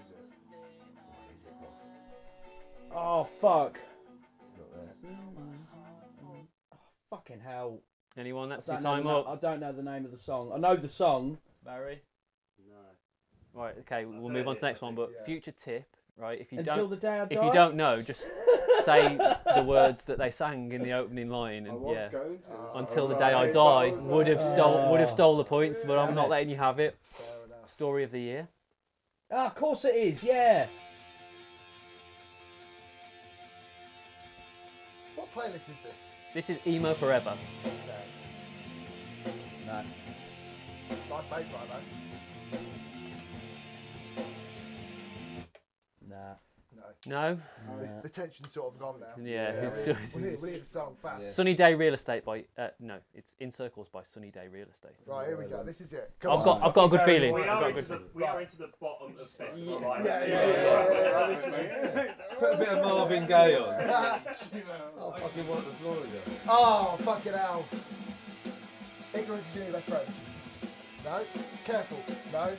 Oh fuck. It's not there. Oh, fucking hell. Anyone? I That's your don't, know time the na- up. I don't know the name of the song. I know the song. Barry? No. Right, okay, we'll heard move on it, to the next I one, think, but yeah. future tip, right, if you Until don't the day I die. if you don't know, just say the words that they sang in the opening line I and was yeah. going to. Uh, Until the Oh, day I right, die well, would have uh, stole would have Oh. stole the points, but I'm Damn not it. letting you have it. Fair enough. Story of the year. Ah, of course it is. Yeah. What playlist is this? This is Emo Forever. Okay. No. Nice bass line though. Nah. No. No? The, Nah. the tension's sort of gone now. Yeah, Yeah, it's we, just- we, need, we need a song fast. Yeah. Sunny Day Real Estate by uh, no, it's In Circles by Sunny Day Real Estate. Right, here we go. This is it. Come I've on, got- I've got a good fucking feeling. We Barry I've are got a into good the feeling. we are into the bottom of festival Yeah. line. Yeah, yeah, yeah, yeah, yeah. Put a bit of Marvin Gaye on. yeah. Oh, fucking want the Florida. Oh, fucking hell. Ignorance is your new best friend. No? Careful. No?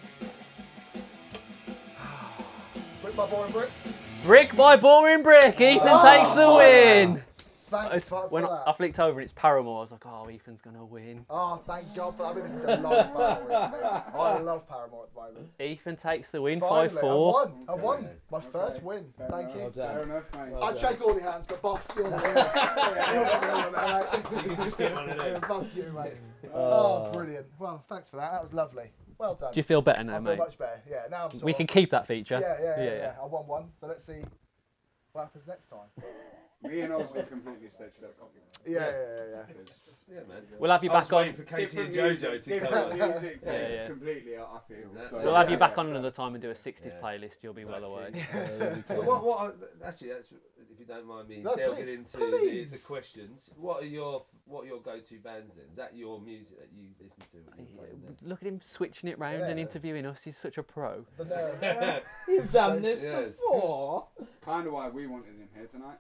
Brick by Boring Brick. Brick by Boring Brick. Ethan Oh, takes the win. Thanks It's- for when I, that. I flicked over and it's Paramore, I was like, oh, Ethan's gonna win. Oh, thank God for that. I've been listening to a lot of Paramore recently. I love Paramore at the moment. Ethan takes the win, Finally, five four. I won. I won. Okay. My Okay. first win. Fair Thank enough. you. Well done. Fair enough, mate. Well I'd shake all the hands, but boss, you're the winner. You're the winner, mate. You can just get one of them. Fuck you, mate. Uh, Oh, brilliant. Well, thanks for that. That was lovely. Well done. Do you feel better I now, feel mate? much better. Yeah, now I'm sort We of- can keep that feature. Yeah, yeah, yeah, Yeah, yeah, yeah. I won one, so let's see what happens next time. Me and Oz were completely stitched up. Yeah, yeah, yeah, yeah. Yeah, man. We'll have you I was back on. waiting for Casey and JoJo to different come. music Yeah, tastes yeah. completely, I I feel. That- So, So we'll have you yeah, back yeah. on another time and do a sixties Yeah. playlist. You'll be well away. But what, what are, actually, that's, if you don't mind me No, delving please, into the, the please. questions, what are your what are your go-to bands then? Is that your music that you listen to when you're playing then? Look at him switching it round and Yeah. interviewing us. He's such a pro. The nerve. You've done this Yes. before. Kind of why we wanted him here tonight.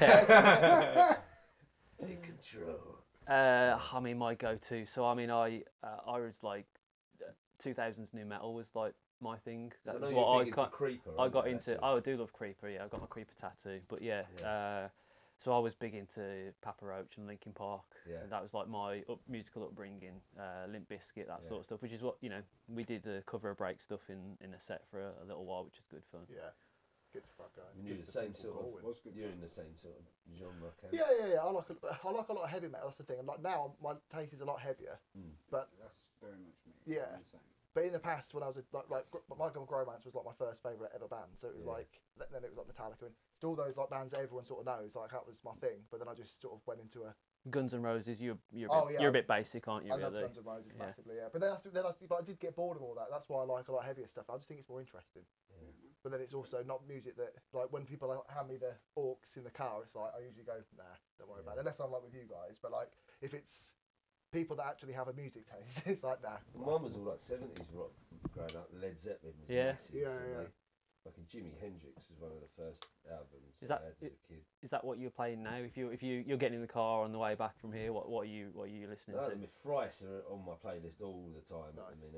yeah. Take control. Uh, I mean, my go-to. So I mean, I uh, I was like, uh, two thousands new metal was like my thing. That I was know what you're I big got. into Creeper. I aren't got you? into. That's Oh, I do love Creeper. Yeah, I got my Creeper tattoo. But yeah, Yeah. Uh, so I was big into Papa Roach and Linkin Park. Yeah. And that was like my up, musical upbringing. Uh, Limp Bizkit, that Yeah. sort of stuff. Which is what you know. We did the cover of break stuff in in a set for a, a little while, which is good fun. Yeah. Gets the fuck going. And you're the Gets same people sort of. going. Was good You're fun. in the same sort of genre. Camp. Yeah, yeah, yeah. I like a, I like a lot of heavy metal. That's the thing. And like now, my taste is a lot heavier. Mm. But That's very much me. Yeah. I'm the same. but in the past, when I was a, like like Gr- My Chemical Romance was like my first favourite ever band. So it was Yeah. like th- then it was like Metallica and still those like bands that everyone sort of knows. Like that was my thing. But then I just sort of went into a Guns N' Roses, you're you're a Oh, bit, yeah. you're a bit basic, aren't you? I love Really? Guns N' Roses Yeah. massively, yeah. But then I, st- then I, st- but I did get bored of all that. That's why I like a lot of heavier stuff. I just think it's more interesting. Yeah. But then it's also not music that, like, when people hand me the Orcs in the car, it's like I usually go, nah, don't worry about it. Unless I'm like with you guys. But like, if it's people that actually have a music taste, it's like, nah. Mine was all like seventies rock growing up. Led Zeppelin was Yeah. massive. Yeah, for yeah. me. Fucking Jimi Hendrix was one of the first albums Is I that- had as a kid. Is that what you're playing now? If you if you you're getting in the car on the way back from here, what what are you what are you listening No, to? my Thrice are on my playlist all the time at Nice. the minute.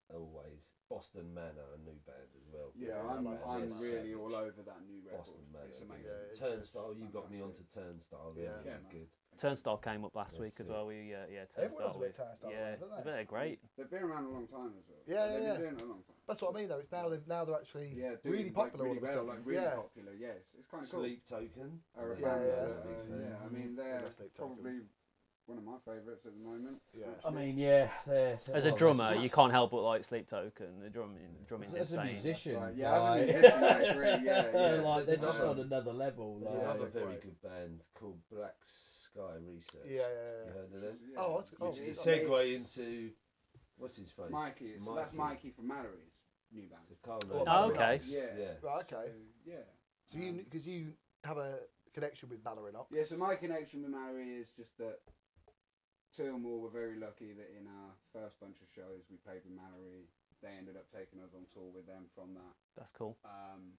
always. Boston Manor, a new band as well. Yeah, Yeah, I'm, I like I'm Boston really Savage. all over that new record. Boston Manor. It's good. amazing. Yeah, it's Turnstile, good. you got me onto Fantastic. Turnstile. Yeah. They're Yeah, really man. good. Turnstile came up last That's week as sick. well. We uh, yeah, Everyone Turnstile. has a bit we- of Turnstile yeah, around, don't they? but they're great. They've been around a long time as well. Yeah, Like, yeah, they've yeah. been doing it a long time. That's what I mean though. It's now they're now they're actually Yeah, doing, really like, popular really all of a well, sudden. like really yeah. popular. Yes, it's kind of cool. Sleep Token. Are a Yeah, band yeah. that, Big uh, fans. yeah, I mean Yeah, they're Sleep Token. probably one of my favourites at the moment. Yeah. I mean, yeah, they're, they're As a well, drummer, they're you just- can't help but like Sleep Token. The drumming, drumming's as, as a insane. musician, Right, yeah, as a like- musician, I agree. Yeah, yeah. They're like they're There's just another- on another level. there's Like, Another another very great- good band called Black Sky Research. Yeah, yeah, You yeah. heard of them? Yeah. Oh, that's- oh, Which It's- is a segue it's into what's his face? Mikey. It's, so that's Mikey from Mallory's new band. So Carl Oh, knows Oh, him. okay. Yeah. Yeah. Right, okay. So, yeah. So you Um, because you have a connection with Ballerinox. Yeah, so my connection with Mallory is just that Tilmore were very lucky that in our first bunch of shows we played with Mallory. They ended up taking us on tour with them from that. That's cool. Um,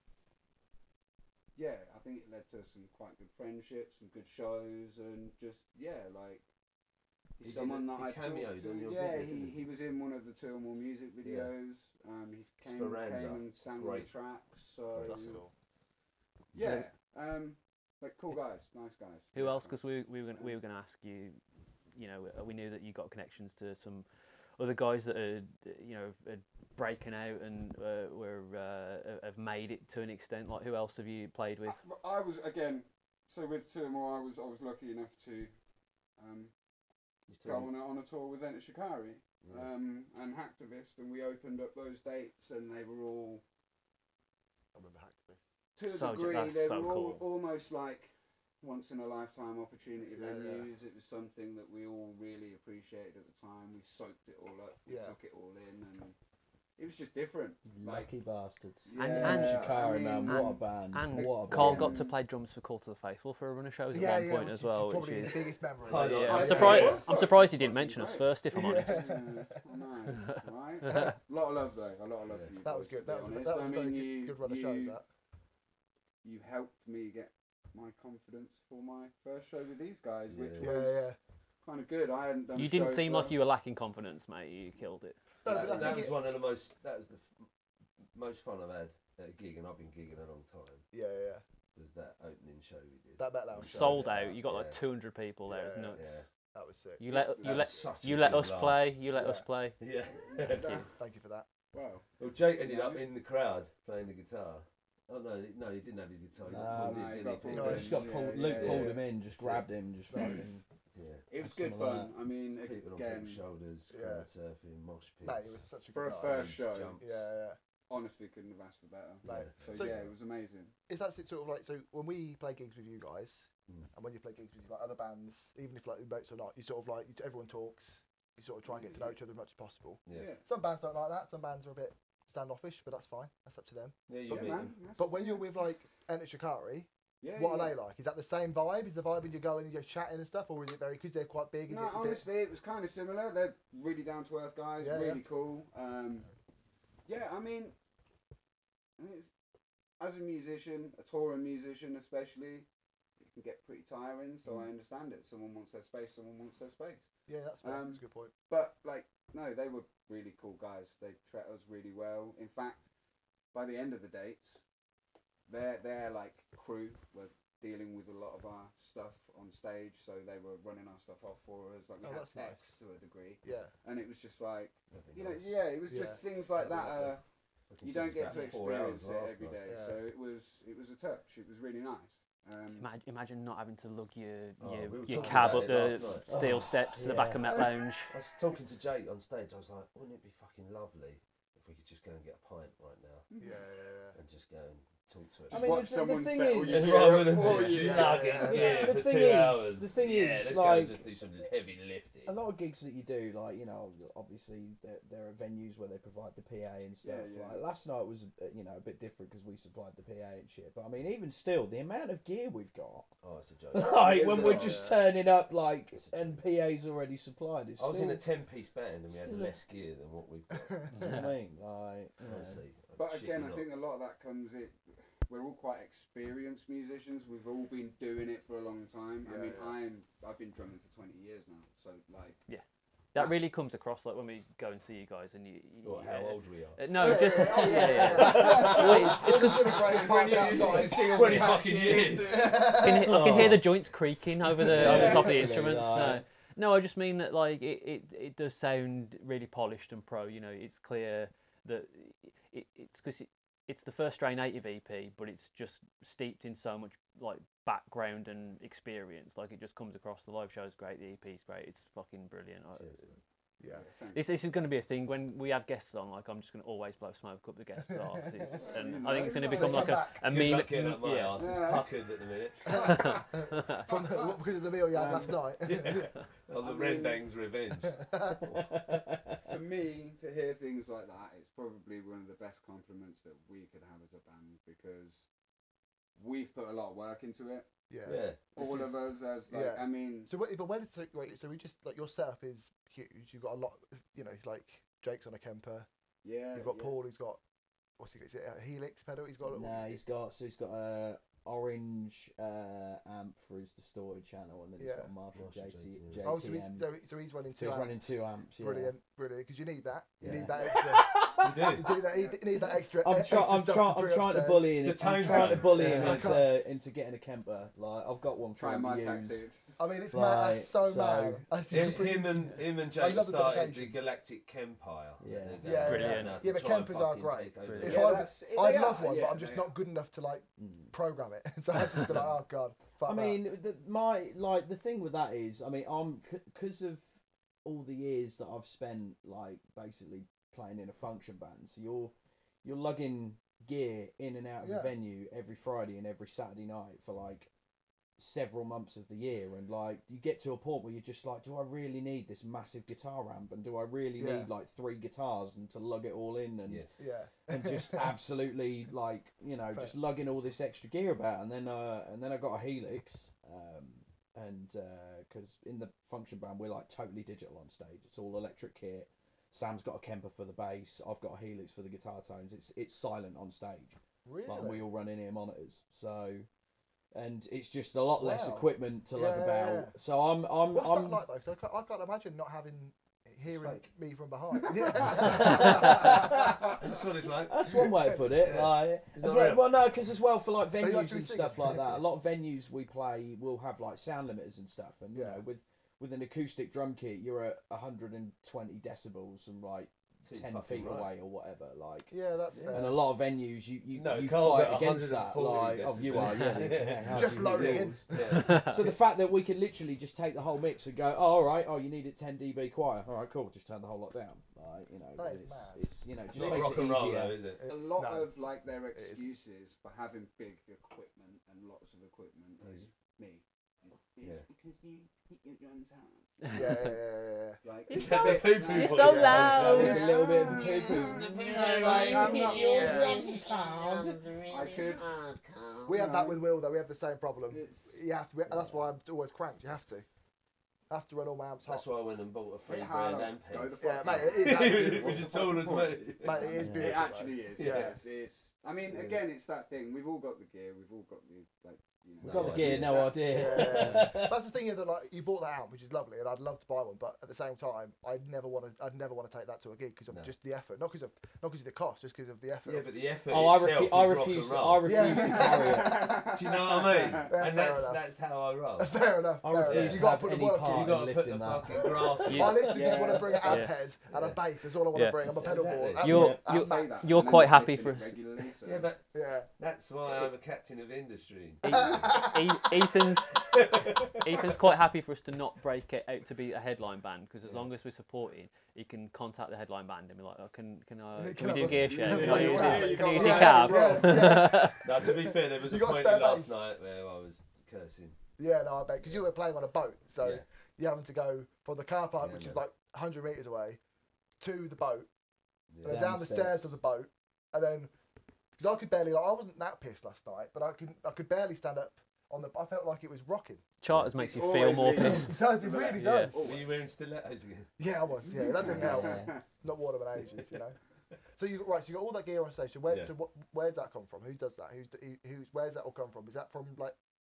yeah, I think it led to some quite good friendships, some good shows, and just yeah, like He he's did someone a- that he I cameoed talked to. on your Yeah, video, he, didn't he he? was in one of the Tilmore music videos. Um, he came, Speranza, came and sang on the great. tracks. So That's cool. yeah, um, like cool guys, nice guys. Who nice else? guys. Because we we were gonna, we were going to ask you. You know, we knew that you got connections to some other guys that are you know are breaking out and uh, were uh, have made it to an extent. Like who else have you played with? I, I was again. So with Tilmore, I was I was lucky enough to um, You go told on me- a, on a tour with Enter Shikari. Yeah. Um, and Hacktivist, and we opened up those dates, and they were all I remember Hacktivist. to a So ge- degree that's they so were all, cool. almost like once in a lifetime opportunity Yeah, yeah. venues. It was something that we all really appreciated at the time. We soaked it all up, we Yeah. took it all in, and it was just different. Like, lucky bastards. And- yeah, and- Shikari, I man, mean, what a and- band! And what a Carl band. got to play drums for Call to the Faithful for a run of shows at Yeah, one yeah, point which as is well. Probably Which his is, biggest memory. yeah, Yeah, I'm yeah, surprised. it was I'm fucking- surprised he didn't fucking mention us great. first. If I'm honest. Yeah, I know, right? A lot of love though. A lot of love Yeah. for you. That was boys, good. to That be was, honest. that was I a very mean, good, you, good run of you, shows. That. you helped me get my confidence for my first show with these guys, which Yeah. Yeah, was yeah. kind of good. I hadn't done. You a didn't show seem for- like you were lacking confidence, mate. You killed it. No, that but I that think was it- one of the most. That was the f- most fun I've had at a gig, and I've been gigging a long time. Yeah, yeah. Was that opening show we did? That Met Lounge show. Sold yeah, out. You got like yeah. two hundred people there. It was Yeah. nuts. Yeah. That was sick. You let That you was let such a you let good us laugh. play. You let Yeah. us play. Yeah. Thank you for that. Wow. Well, Jake ended up in the crowd playing the guitar. Oh no, no, he didn't have his guitar. He Nah, got pulled he in, got didn't he? pulled No, Yeah, he just got yeah, pulled. yeah, Luke yeah. pulled him in, just So- grabbed him, just fucking. Yeah. It was That's good some of fun. I mean, People on again, people's shoulders, Yeah. crowd surfing, mosh pits. Mate, it was such a for good a night. first Stage show, jumps. Yeah, yeah. honestly, couldn't have asked for better. Mate. So, So- yeah, it was amazing. Is that sort of like so when we play gigs with you guys, Mm. and when you play gigs with like other bands, even if like boats or not, you sort of like you, everyone talks. You sort of try and get to know each other as much as possible. Yeah. Yeah. Some bands don't like that. Some bands are a bit standoffish, but that's fine. That's up to them. Yeah, you Yeah, meet man. him. that's- But when you're with like Enter Shikari, yeah, what yeah. are they like? Is that the same vibe? Is the vibe when you go in and you're chatting and stuff, or is it very because they're quite big? Is No, it a bit- honestly, it was kind of similar. They're really down to earth guys, Yeah, really yeah. cool. Um, yeah, I mean, it's, as a musician, a touring musician especially, it can get pretty tiring. So Mm. I understand it. Someone wants their space. Someone wants their space. Yeah, that's fair. Um, That's a good point. But like, no, they were really cool guys. They treat us really well. In fact, by the end of the dates, their their like crew were dealing with a lot of our stuff on stage, so they were running our stuff off for us. Like we Oh, had that's techs nice. to a degree, Yeah. and it was just like, That'd be you know, nice. yeah, it was Yeah. just things like That'd that. be Uh, lovely. Fucking you took don't us get about to four hours experience it last every night. day, Yeah. so it was it was a touch. It was really nice. Um, Imagine, imagine not having to lug your Oh, your, we were your talking cab about up it the last night. steel Oh, steps to the back of yeah. Met Lounge. I was talking to Jake on stage. I was like, wouldn't it be fucking lovely if we could just go and get a pint right now Yeah, yeah, yeah. and just go and talk to it? I mean, watch the- the someone thing settle is- your It's gear rather up than for just you. Yeah, lugging yeah, gear yeah. for The two thing is- hours. the thing yeah, is, let's like- go and just do some heavy lifting. A lot of gigs that you do, like, you know, obviously there, there are venues where they provide the P A and stuff. Yeah, yeah. Like last night was, uh, you know, a bit different because we supplied the P A and shit. But I mean, even still, the amount of gear we've got, Oh, it's a joke. like is when a we're lot, just yeah. turning up, like, It's a and P A's already supplied. It's I was still, in a ten-piece band and we had still- less gear than what we've got. you know what I mean, like, you know. Honestly, But shit again, you I not. think a lot of that comes it. We're all quite experienced musicians. We've all been doing it for a long time. I Yeah, mean, yeah. I'm I've been drumming for twenty years now, so like, Yeah. that really comes across like when we go and see you guys and you. you Or how uh, old we are. uh, no, Yeah, just yeah, oh, yeah, yeah. yeah. Well, it's All the celebrations parked outside. twenty fucking years. I can, he- I can hear Oh. the joints creaking over the over the top of the Literally, instruments. No, like- no, I just mean that like it, it, it does sound really polished and pro. You know, it's clear that it, it's because it, it's the first Stray Native E P, but it's just steeped in so much like background and experience. Like it just comes across. The live show's great. The E P's great. It's fucking brilliant. I- Yeah. thanks. This, this is going to be a thing when we have guests on. Like I'm just going to always blow smoke up the guests' asses, and You I think it's know, going to you become know. like a, a Good meme. luck getting up my yeah. arse. It's Yeah. puckered at the minute. From the, what, because of the meal you had Um, last night. On the I Red mean- Bang's revenge. For me to hear things like that, it's probably one of the best compliments that we could have as a band because we've put a lot of work into it. Yeah. Yeah. this All is- of us, as like, Yeah. I mean, So, what, but when it's so, wait, so we just like your setup is huge. You've got a lot. You know, like Jake's on a Kemper. yeah. You've got yeah. Paul who's got what's he got? Is it a Helix pedal? He's got. a- Nah, he's got so he's got a orange uh, amp for his distorted channel, and then he's Yeah. got a Marshall, Marshall J T, J T, J T M. Oh, so he's so, so he's running So two. he's amps. running two amps. Yeah. Brilliant, brilliant. Because you need that. You Yeah. need that extra. We you do. need that. You need that extra. I'm, extra try, I'm, stuff try, to I'm bring trying to upstairs. bully him. It's the I'm tone trying to zone. bully Yeah. him I into, into getting a Kemper. Like I've got one for Try him my to use. tactics. I mean, it's Like, mad. That's so, so- mad. I see Him, you bring- him and him and I Jake love the started the dedication. Galactic Kempire. Yeah. They're Yeah, going yeah. Brilliant. now to Yeah, but try and Kempers are fucking great. take over Brilliant. If Yeah, I was, that's- they I'd are, love one, yeah, but I'm just they not are. good enough to like Mm. program it. So I'd just be like, oh god. Fuck I that. mean, the, my like the thing with that is, I mean, I'm because of all the years that I've spent like basically playing in a function band. So you're you're lugging gear in and out of Yeah. the venue every Friday and every Saturday night for like several months of the year, and like you get to a point where you're just like, do I really need this massive guitar amp, and do I really Yeah. need like three guitars and to lug it all in and Yes. yeah. and just absolutely like you know just lugging all this extra gear about, and then uh and then I got a Helix, um and because in the function band we're like totally digital on stage. It's all electric kit. Sam's got a Kemper for the bass. I've got a Helix for the guitar tones. It's it's silent on stage. Really? Like we all run in-ear monitors. So, and it's just a lot less Wow. equipment to lug Yeah, about. yeah. So I'm I'm What's I'm that like though? 'Cause I can't, I can't imagine not having hearing fake. me from behind. That's what it's like. That's one way to put it. Yeah. Like, It's not well, real. well, no, because as well for like you venues actually and sing stuff it? like that, a lot of venues we play will have like sound limiters and stuff, and you Yeah. know, with with an acoustic drum kit, you're at one hundred twenty decibels from like Too ten fucking feet right. away or whatever. Like, yeah, that's Yeah. fair. and a lot of venues you you, No, you Carl's fight at against that. 140 Like, oh, you are, yeah. decibels. yeah, how Just do you loading hit in. yours? Yeah. So the fact that we could literally just take the whole mix and go, oh, all right, oh, you need it ten decibels choir. All right, cool. Just turn the whole lot down. Like, you know, That is it's, mad. it's you know, It's just not makes rock it and roll easier. though, is it? It- A lot no. of like their is. excuses for having big equipment and lots of equipment is me. It's Yeah. because you hit your drums hard. Yeah, yeah, yeah, yeah, yeah. Like You're it's so- a bit, poo-poo You're voice so comes loud. out. There's a little bit of a poo I could. We have that No. with Will though. We have the same problem. It's, You have to. That's why I'm always cranked. You have to. I have to run all my amps hot. That's why I went and bought a three hit hard grand up, amp go head. the Yeah, fuck mate, out. it is actually Which beautiful. is What's the told fucking us, point? mate. Mate, it is Yeah. It beautiful. actually is. Yeah. Yes, it's. I mean, Yeah. again, it's that thing. We've all got the gear. We've all got the like. You know, We've got the No gear, idea. no That's- idea. Yeah. That's the thing is that like you bought that amp, which is lovely, and I'd love to buy one, but at the same time, I'd never want to. I'd never want to take that to a gig because of No. just the effort, not because of not because of the cost, just because of the effort. Yeah, of but it. the effort Oh, I, itself refu- is I rock refuse. and To, roll. I refuse Yeah. to carry it. Do you know what I mean? Yeah, and fair that's enough. that's how I roll. Fair enough. I fair refuse enough. to You got to have put the any work part in. You got to in put the lifting that. fucking graft. You- I literally just want to Yeah. bring an amp Yeah. head and a bass. That's all I want Yeah. to bring. I'm a pedal board. Exactly. At- You're- at I you're- say max. that, you're and then quite I'm happy lifting for- it regularly, so- Yeah, but Yeah. that's why I'm a captain of industry. E- Ethan's Ethan's quite happy for us to not break it out to be a headline band because as long as we're supporting, he can contact the headline band and be like, oh, can can I Can can we I do book- gear share? Yeah, Can I yeah, use yeah, it? you Can I got- use yeah, your cab? yeah, yeah. Now, to be fair, there was You a got a point spare last bass? night where I was cursing. Yeah, no, I bet because you were playing on a boat, so Yeah. you're having to go from the car park, Yeah, which is man. like one hundred meters away, to the boat, Yeah. and then Down down the the stairs of the boat, and then because I could barely, like, I wasn't that pissed last night, but I could, I could barely stand up on the. I felt like it was rocking. Charters makes It's you feel always more leading. pissed. It does, it really Yeah. does. Oh. Were you wearing stilettos again? Yeah, I was. Yeah, that didn't help. Yeah. Not worn them in ages, you know. So you right, so you got all that gear on station. Where, Yeah. so what, where's that come from? Who does that? Who's who, who's where's that all come from? Is that from like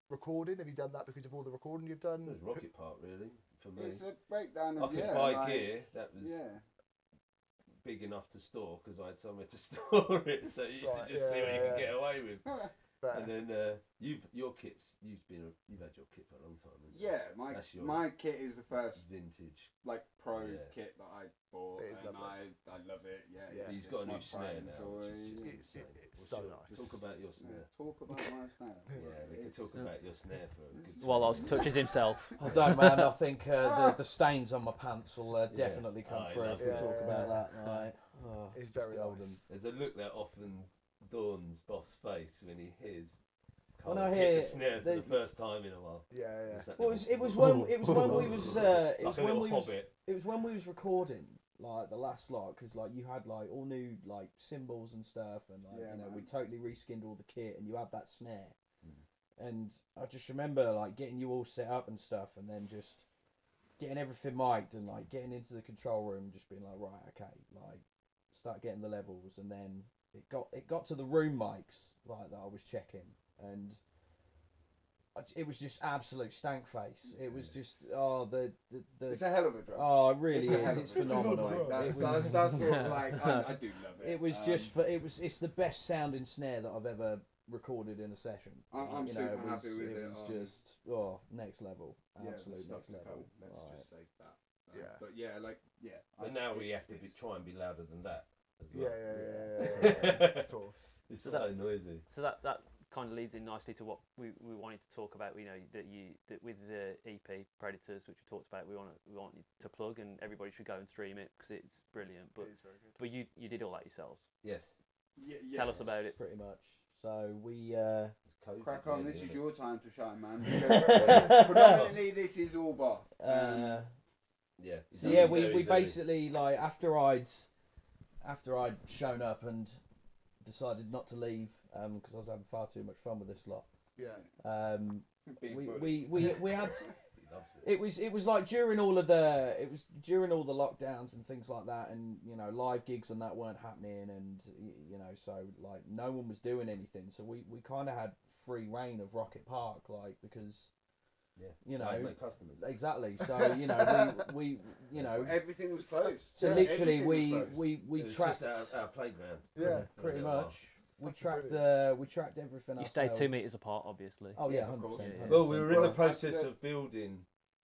recording? Have you done that because of all the recording you've done? It was Rocket Park, really, for me. It's a breakdown I of could yeah, buy like, gear that was yeah. big enough to store because I had somewhere to store it, so you used Right, to just yeah, see what you yeah. could get away with. Fair. And then uh, you've your kit's you've been a, you've had your kit for a long time. Haven't you? Yeah, my That's your my kit is the first vintage. like pro Yeah. kit that I bought, It is and lovely. I I love it. Yeah, Yeah. it's He's just got a my new snare pride and now, joy. which is just It- insane. it- it's What's so your- nice. Talk about your Yeah, snare. talk about my snare. Yeah, we can It's- talk about your snare for a good time. While Oz touches himself. I don't, man. I think uh, the, the stains on my pants will uh, Yeah. definitely come Oh, I through love if we it. talk Yeah. about that. Right. Oh, It's very golden. nice. There's a look that often dawns Boff's face when he hears When Carl I hit hear the snare for the- the first time in a while. Yeah, yeah. It's that Well, it was, little- it was when it was when we was uh, it like was a when little we was hobbit. it was when we was recording like the last lot because like you had like all new like cymbals and stuff and like Yeah, you know we man. totally reskinned all the kit and you had that snare Mm. and I just remember like getting you all set up and stuff and then just getting everything mic'd and like getting into the control room just being like right okay like start getting the levels and then it got it got to the room mics like that I was checking and I j- it was just absolute stank face. It was just oh the the, the It's a hell of a drum. oh it really It's a hell is. of It's a drum. phenomenal. Like, It That's, was, that's, that's sort of like I, I do love it. it was Um, just for it was it's the best sounding snare that I've ever recorded in a session. I'm- I'm you super know, it was, happy with it. it, was um, just oh next level, yeah, the absolute stuff next to level. come. Let's Right. just say that. Um, Yeah. But yeah, like yeah. But I- now we it's- have to be, it's- try and be louder than that as Yeah, well. yeah, yeah, yeah, yeah, yeah, of course. It's So so that- noisy. So that, that kind of leads in nicely to what we, we wanted to talk about. You know that you that with the E P Predators, which we talked about, we want we want you to plug and everybody should go and stream it because it's brilliant. But It is very good. but you you did all that yourselves. Yes. Yeah, Tell us yes. about it. Pretty much. So we uh, It's COVID, Crack on, really, this is isn't it? your time to shine, man. Because predominantly, this is all Boff. uh, Yeah. so it's yeah very, we, we very- basically like after I'd after I'd shown up and decided not to leave because I was having far too much fun with this lot. Yeah. Um, Being we, bullied. we, we, we had He loves it. it was it was like during all of the it was during all the lockdowns and things like that and you know live gigs and that weren't happening and y- you know so like no one was doing anything so we, we kind of had free reign of Rocket Park like because Yeah. you know I had no customers. exactly so you know we, we you know Everything was closed. so Yeah, literally everything we, was closed. we we it was tracked just our, our playground. Yeah. pretty For a little much we Fucking tracked brilliant. uh, we tracked everything You stayed two ourselves. meters apart, obviously. oh yeah, Yeah, of one hundred course. percent, Yeah, yeah. Well, we were in the Well, process that's of building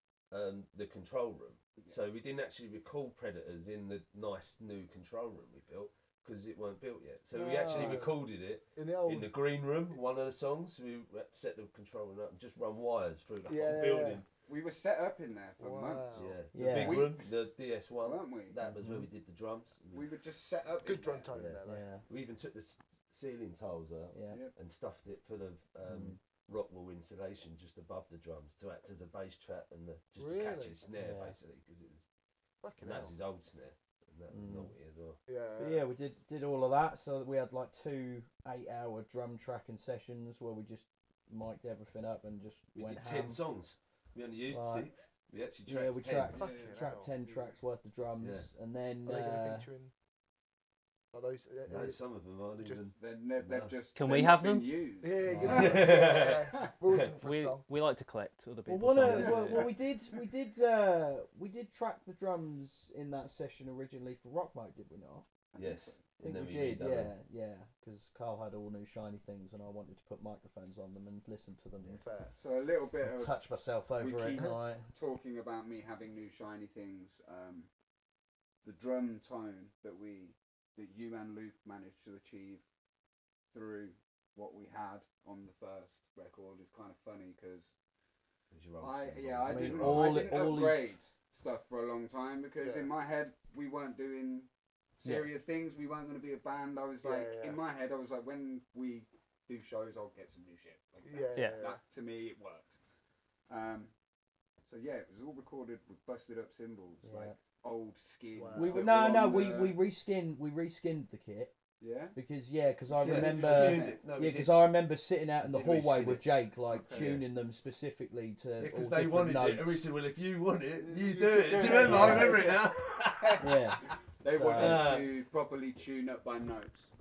um, the control room, Yeah. so we didn't actually record Predators in the nice new control room we built because it weren't built yet. So we actually No. recorded it In the old. in the green room, one of the songs. We had to set the control room up and just run wires through the Yeah, whole yeah, building. We were set up in there for Wow. months, Yeah, the Yeah. big room, Weeks. the D S one. weren't we? That was where we did the drums. We were just set up. Good in drum there. tone in Yeah. there, though. yeah We even took the s- ceiling tiles out yeah Yeah. and stuffed it full of um, Mm. rock wool insulation just above the drums to act as a bass trap and the, just to catch Really? his snare Yeah. basically because it was Fucking and that hell. was his old snare and that was Mm. naughty as well. Yeah. But yeah, we did did all of that. So we had like two eight-hour drum tracking sessions where we just mic'd everything up and just We went did ten ham. songs. We only used Right. six. We actually tracked Yeah, we ten. tracked Fucking tracked hell. ten tracks worth of drums, Yeah. and then Are they going to uh, feature in? Are those? uh, No, uh, some of them aren't just- even. They're ne- they've No. just. Can they've we not have been them? Used. yeah, yeah, Oh. give us- yeah, yeah. We're all looking for a We song. we like to collect other well, people's one of, songs. well, well, we did we did uh, we did track the drums in that session originally for Rock Mike, did we not? I think Yes. so. I think And we, then we did, redone yeah, them. yeah, because Carl had all new shiny things, and I wanted to put microphones on them and listen to them Fair. So a little bit and of touch myself over it. keep- Like, talking about me having new shiny things. Um, the drum tone that we, that you and Luke managed to achieve through what we had on the first record is kind of funny because As your old I cymbals. yeah I I mean, didn't all I it- didn't all it- upgrade stuff for a long time because Yeah. in my head we weren't doing serious things. We weren't going to be a band. I was Yeah, like yeah. in my head I was like when we do shows I'll get some new shit. Like Yeah, that's- Yeah. yeah. that to me it works. Um, so yeah, it was all recorded with busted up cymbals, Yeah. like old skins. Wow. we that were, were no, no, on we, the- we reskinned we reskinned the kit yeah. because yeah, because I Yeah, we remember just yeah, tuned it. No, we because did. I remember sitting out in the Did hallway reskin with it. Jake, like Okay. tuning them specifically to Yeah, because all they different wanted notes. it, and we said, "Well, if you want it, you You do can it." do Do you it, remember? I yeah. remember it now. yeah, They So- wanted Uh, to properly tune up by notes,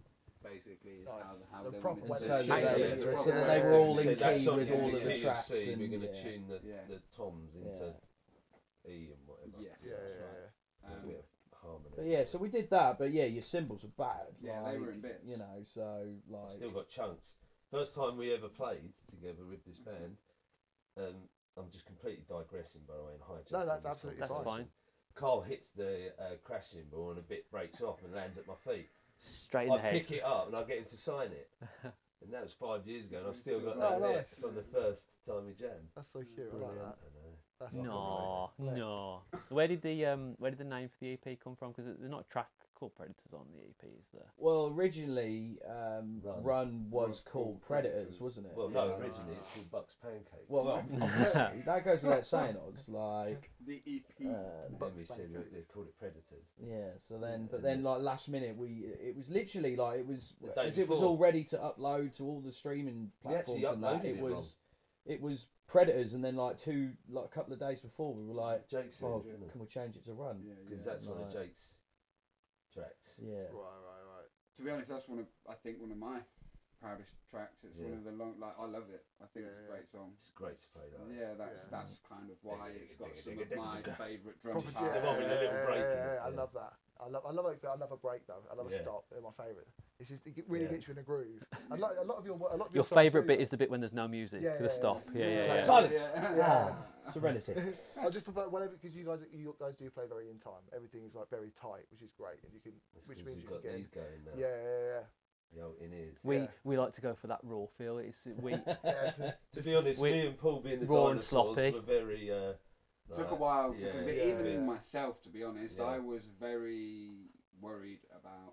basically. Is Nice. how, how So they proper wanted So, to wedding. that do they, it. so Proper that they were wedding. all in So that's key on with the all of the key tracks. C, And, we're going to yeah. tune the, Yeah. the toms into Yeah. E and whatever. Yes. Yeah, that's yeah, right. yeah. A Um, bit of harmony. But yeah, so we did that, but yeah, your cymbals were bad. Yeah, like, they were in bits. You know, so I've like. still got chunks. First time we ever played together with this band, um, I'm just completely digressing by the way and hijacking No, that's this absolutely That's conversation. fine. Carl hits the uh, crash cymbal and a bit breaks off and lands at my feet. Straight in I the head. pick it up and I get him to sign it. And that was five years ago and I've still got Oh, that bit nice. from the first time we jammed. That's so cute. I like Brilliant. that. I know. That's No, lovely. Lex. no. Where did the um, where did the name for the E P come from? Because there's not a track called Predators on the E P, is there? Well, originally, um, Run. Run, was, Was called called Predators, Predators. wasn't it? Well, no, Yeah. originally it's called Buck's Pancakes. Well, obviously, that goes without saying. I was like, The E P. uh, and then we said look, they called it Predators. yeah. So then, Yeah, but and then, it- like last minute, we it was literally like it was The day as it was before. all ready to upload to all the streaming We actually platforms and that. uploaded It it, was it was Predators, and then like two like a couple of days before, we were like, Jake said, oh, didn't it? can we change it to Run? Yeah, Because yeah. that's one of Right. Jake's tracks. Yeah. Right, right, right. To be honest, that's one of I think one of my proudest tracks. It's one Yeah. of the long like I love it. I think Yeah, it's a yeah. great song. It's great to play live. Yeah, that's Yeah. that's kind of why it's got some of Digga, my digga, digga. favourite drum Proper, parts. The one with the little break in it, yeah, I yeah. love that. I love, I love it. I love a break though. I love a Yeah. stop. They're my favourite. It's just it get- really Yeah. gets you in a groove. I like a lot of your a lot of Your songs favourite do bit that. is the bit when there's no music. Yeah, the yeah, stop. yeah. Yeah, yeah, So yeah. silence. Yeah. Ah, serenity. I just about whatever because you guys you guys do play very in time. Everything is like very tight, which is great, and you can That's which 'cause means we've you can got get in. these going now. Yeah, yeah, yeah. The old in ears. We Yeah. we like to go for that raw feel. It's we yeah it's a- To be honest, We- me and Paul being the raw and dinosaurs sloppy. were very. Uh, Took a like- while to yeah, convince yeah, even yeah. myself. To be honest, Yeah. I was very worried about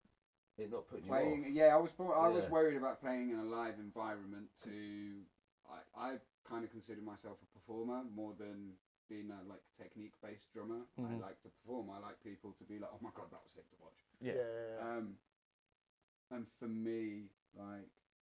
it not putting playing. you off. Yeah, I was. I was Yeah. worried about playing in a live environment. To I, I kind of consider myself a performer more than being a like technique based drummer. I Mhm. like to perform. I like people to be like, oh my god, that was sick to watch. yeah, Yeah. yeah, yeah. Um, and for me, like,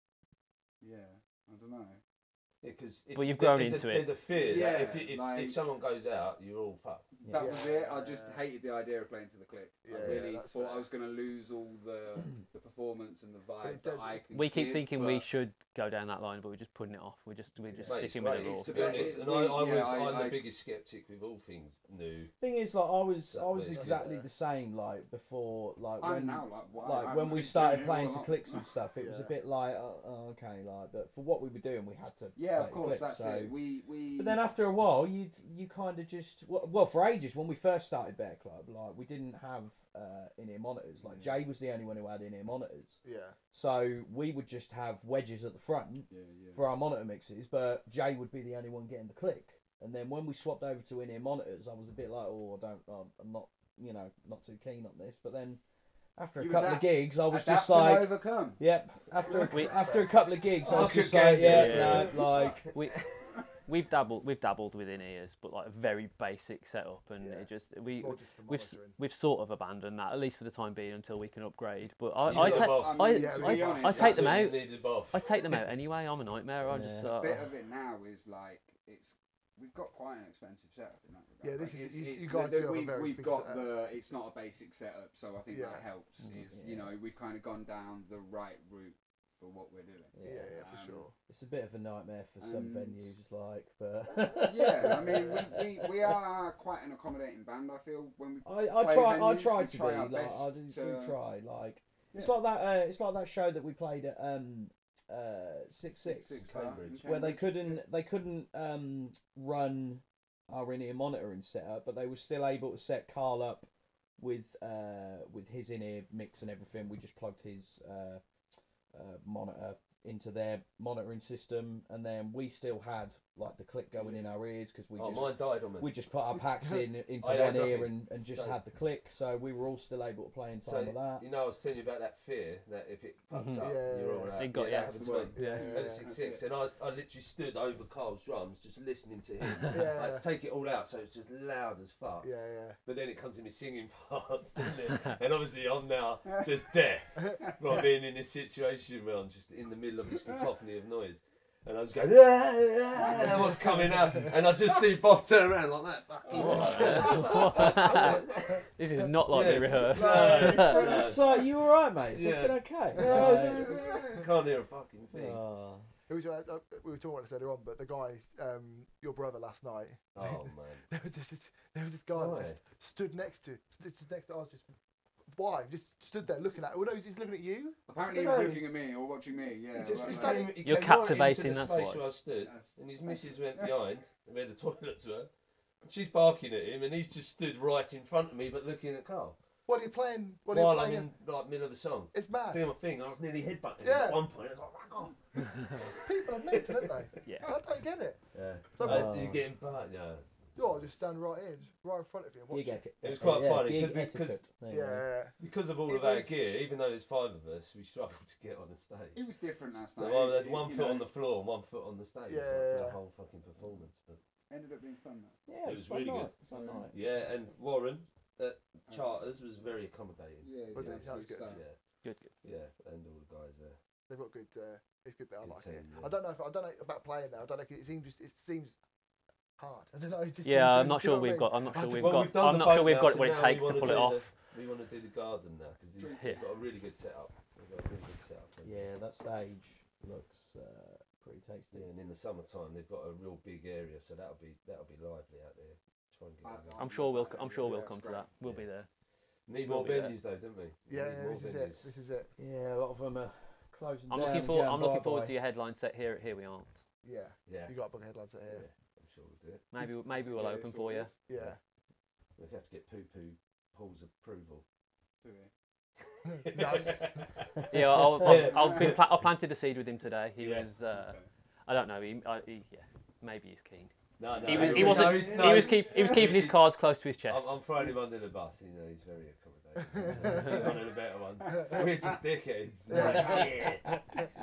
yeah, I don't know. Because Well, you've grown there's into a, it. There's a fear that if, Yeah, you, if, like- if someone goes out, you're all fucked. That Yeah. was it. I just Yeah. hated the idea of playing to the click. Yeah, I yeah, really that's thought fair. I was going to lose all the the performance and the vibe it that does- I could we keep give, thinking we but- should go down that line, but we're just putting it off. We're just we're just Mate, it's sticking with great, the raw. it's to a be bit- honest. it- And I, I yeah, was, I- I'm I- the biggest skeptic with all things new. Thing is, like I was, I was Exactly. exactly Yeah. the same. Like before, like I'm when, now like, wow, like I'm when we really started doing it playing all to up. clicks and stuff, it was a Yeah. bit like, oh, oh, okay, like, but for what we were doing, we had to. Yeah, play of course, clicks, that's so. it. We we. But then after a while, you you kind of just well, well, for ages when we first started Bear Club, like we didn't have uh, in-ear monitors. Like Jay was the only one who had in-ear monitors, yeah. so we would just have wedges at the front yeah, yeah. for our monitor mixes, but Jay would be the only one getting the click. And then when we swapped over to in-ear monitors, I was a bit like, oh, I don't, I'm I'm not, you know, not too keen on this. But then after a You couple adapt. of gigs, I was Adapt just and like, overcome. yep. After We- after a couple of gigs, I was Fuck just again, like, yeah, yeah. no, like, we we've dabbled we've dabbled with in ears, but like a very basic setup, and Yeah. it just It's we more just for we've s- monitoring. we've sort of abandoned that, at least for the time being, until we can upgrade. But I You I, got ta- both. I I, mean, yeah, to I- be I honest, take them that's- out. Needed both. I take them out anyway. I'm a nightmare. I just Yeah. uh, bit of it now is like it's we've got quite an expensive setup in that regard. Yeah, this Like, is- it's, you- it's you the- guys the- do have a we've, very we've big got setup. the it's not a basic setup, so I think Yeah. that helps. Mhm. Is Yeah. you know we've kind of gone down the right route for what we're doing. Yeah, yeah, for Um, sure. it's a bit of a nightmare for some And- venues, like, but Yeah, I mean we, we, we are quite an accommodating band. I feel when we I, I play try I venues, try we to try be our like I best do, do to- try like it's Yeah. like that uh, it's like that show that we played at um uh six six, Six Cambridge. Bar in where they Cambridge. couldn't they couldn't um run our in-ear monitoring setup, but they were still able to set Carl up with uh with his in-ear mix and everything. We just plugged his uh, uh monitor into their monitoring system, and then we still had like the click going in our ears because we Oh, just mine died on me. we just put our packs in into I one had ear nothing. and, and just So- had the click, so we were all still able to play in time So, with that. you know, I was telling you about that fear that if it fucks Mhm. up, Yeah, you're all yeah, out. It got- yeah, yeah. that happened to me. Yeah, yeah, At yeah. the six That's six, it. and I, was, I literally stood over Carl's drums, just listening to him. Yeah. I had to take it all out, so it's just loud as fuck. Yeah, yeah. But then it comes to me singing parts, doesn't it? And obviously, I'm now just deaf from being in this situation where I'm just in the middle of this cacophony of noise. And I was going, yeah, yeah, what's coming up? And I just see Bob turn around like that. Fucking what? This is not like Yeah. we rehearsed. No. It's like, you alright, mate? Is Yeah. everything okay? Yeah, can't hear a fucking thing. Oh. It was, uh, uh, we were talking about this earlier on, but the guys, um, your brother last night, Oh man. there was this, there was this guy Why? that just stood next to, stood stood next to us, just why? Just stood there looking at. Well, no, he's looking at you. Apparently he No. was looking at me or watching me. Yeah. He just right, he right. came, he You're came right captivating, into the that's space why. where I stood, That's- and his missus went behind and made the toilet to her. And she's barking at him, and he's just stood right in front of me, but looking at Carl. What are you playing? What are While you I'm playing? in like middle of the song, It's mad. doing my thing. I was nearly headbutting him Yeah. at one point. I was like, "Fuck off!" People are mental, aren't they? Yeah. I don't get it. Yeah. So Uh, what- you're getting burnt, yeah. You're just stand right in, right in front of you and watch Gig it. etiquette. It was quite yeah, funny, gig 'cause we- 'cause- etiquette. There you go. Yeah. Because of all It of our was- gear, even though there's five of us, we struggled to get on the stage. It was different last So night. I had It- one you foot know, on the floor and one foot on the stage Yeah, like, for yeah, the yeah. whole fucking performance. But Ended up being fun though. Yeah, It was fun really night. good. It's fun night. yeah, and Warren at Charters was very accommodating. Yeah. Was yeah, it? That was absolute good. star. Yeah, Good, good. yeah, and all the guys there. They've got good. Uh, it's good. That I Good like it. team, yeah. I don't know if I don't know about playing there. I don't know. 'Cause it seems just it seems hard. I don't know. It just Yeah, seems, I'm not do you sure know what I we've mean? got. I'm not I sure d- we've Well, got. we've done I'm the not sure boat we've now, got so what it now takes we to wanna pull it do off. the- We want to do the garden now because Drink. we've got a really good setup. We've got a really good setup. Yeah, that stage looks uh, pretty tasty. Yeah, and in the summertime they've got a real big area, so that'll be that'll be lively out there. Try and get I- it I- I'm sure we'll. that I'm area, sure we'll yeah, come it's to great. that. We'll Yeah. be there. Need we'll more be there. venues though, don't we? We Yeah, need yeah. more This is venues. it. This is it. Yeah, a lot of them are closing I'm down. looking and forward. going I'm looking bye-bye. forward to your headline set here. Here we aren't. Yeah. Yeah, You got a book of headlines out yeah, here. I'm sure we'll do it. Maybe. Maybe we'll Yeah, open it's for all you. good. Yeah. If you have to get poo poo Paul's approval. Do we? No. Yeah, I'll, I'll, Yeah. I'll been pla- I planted the seed with him today. He Yeah. was. Uh, Okay. I don't know. He, I, he. Yeah. Maybe he's keen. No, no, He was. He no, wasn't. he's- He no, was keep. He was keeping his cards close to his chest. I'm, I'm throwing him under the bus. You know, he's very accommodating. He's one of the better ones. We're just dickheads. Yeah.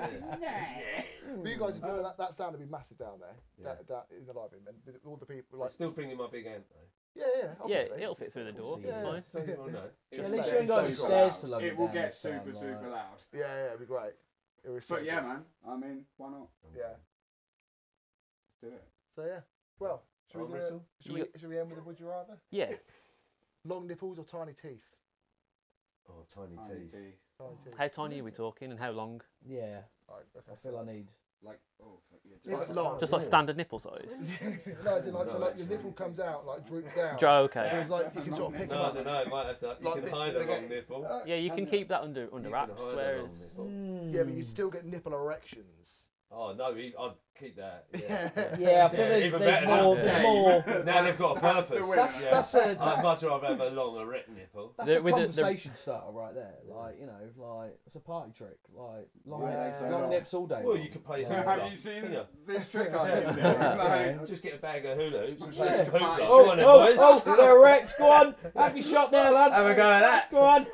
But you guys enjoy that. That sound would be massive down there. Yeah. That, that in the live room, and with all the people I'm like. still bringing my big amp though. Yeah, yeah. Yeah, Obviously. it'll fit through the door. Yeah, It's fine. So you will know. It At will least get you ain't got any super stairs loud. to lug It it will down get this sound, super, super like- loud. Yeah, yeah. It'd be great. It was so But yeah, good. man. I mean, why not? Yeah. Let's do it. So yeah. Well, should Arm we, do it? wrestle? should we should we end with a would you rather? Yeah. Long nipples or tiny teeth? Oh, tiny, Tiny teeth. teeth. Tiny teeth. How tiny are we talking, and how long? Yeah, Right, okay. I feel I need. Like, oh, fuck, yeah. Yeah, just but like- long. Just like yeah. standard nipple size. no, as in like, so No, like your actually. nipple comes out, like droops down. Joe, So okay. it's like you can sort of pick them No, up. no, no. It might have to, you Like can this, hide they a get- long nipple. Uh, Yeah, you can keep that under under You wraps. can hide a Whereas long nipple. Yeah, but you still get nipple erections. Oh no, he, I'd keep that. Yeah. Yeah, I feel Yeah, there's, even there's better more. than There's that. more. Now they've got a That's purpose. the winner. That's Yeah. that's a I'd that, much rather have a long erect nipple. that's The- a with the- the- conversation starter right there. Like you know, like it's a party trick. Like long, Why are they so long long? nips all day. Well, long. you could play Like- hula. Have you seen Yeah. this trick I Yeah. can do? Yeah. Like, Just get a bag of hula hoops and Yeah. play some hula. Oh, Come on, oh, then, boys. oh, they're erect. Go on, have your shot there, lads. Have a go at that. Go on.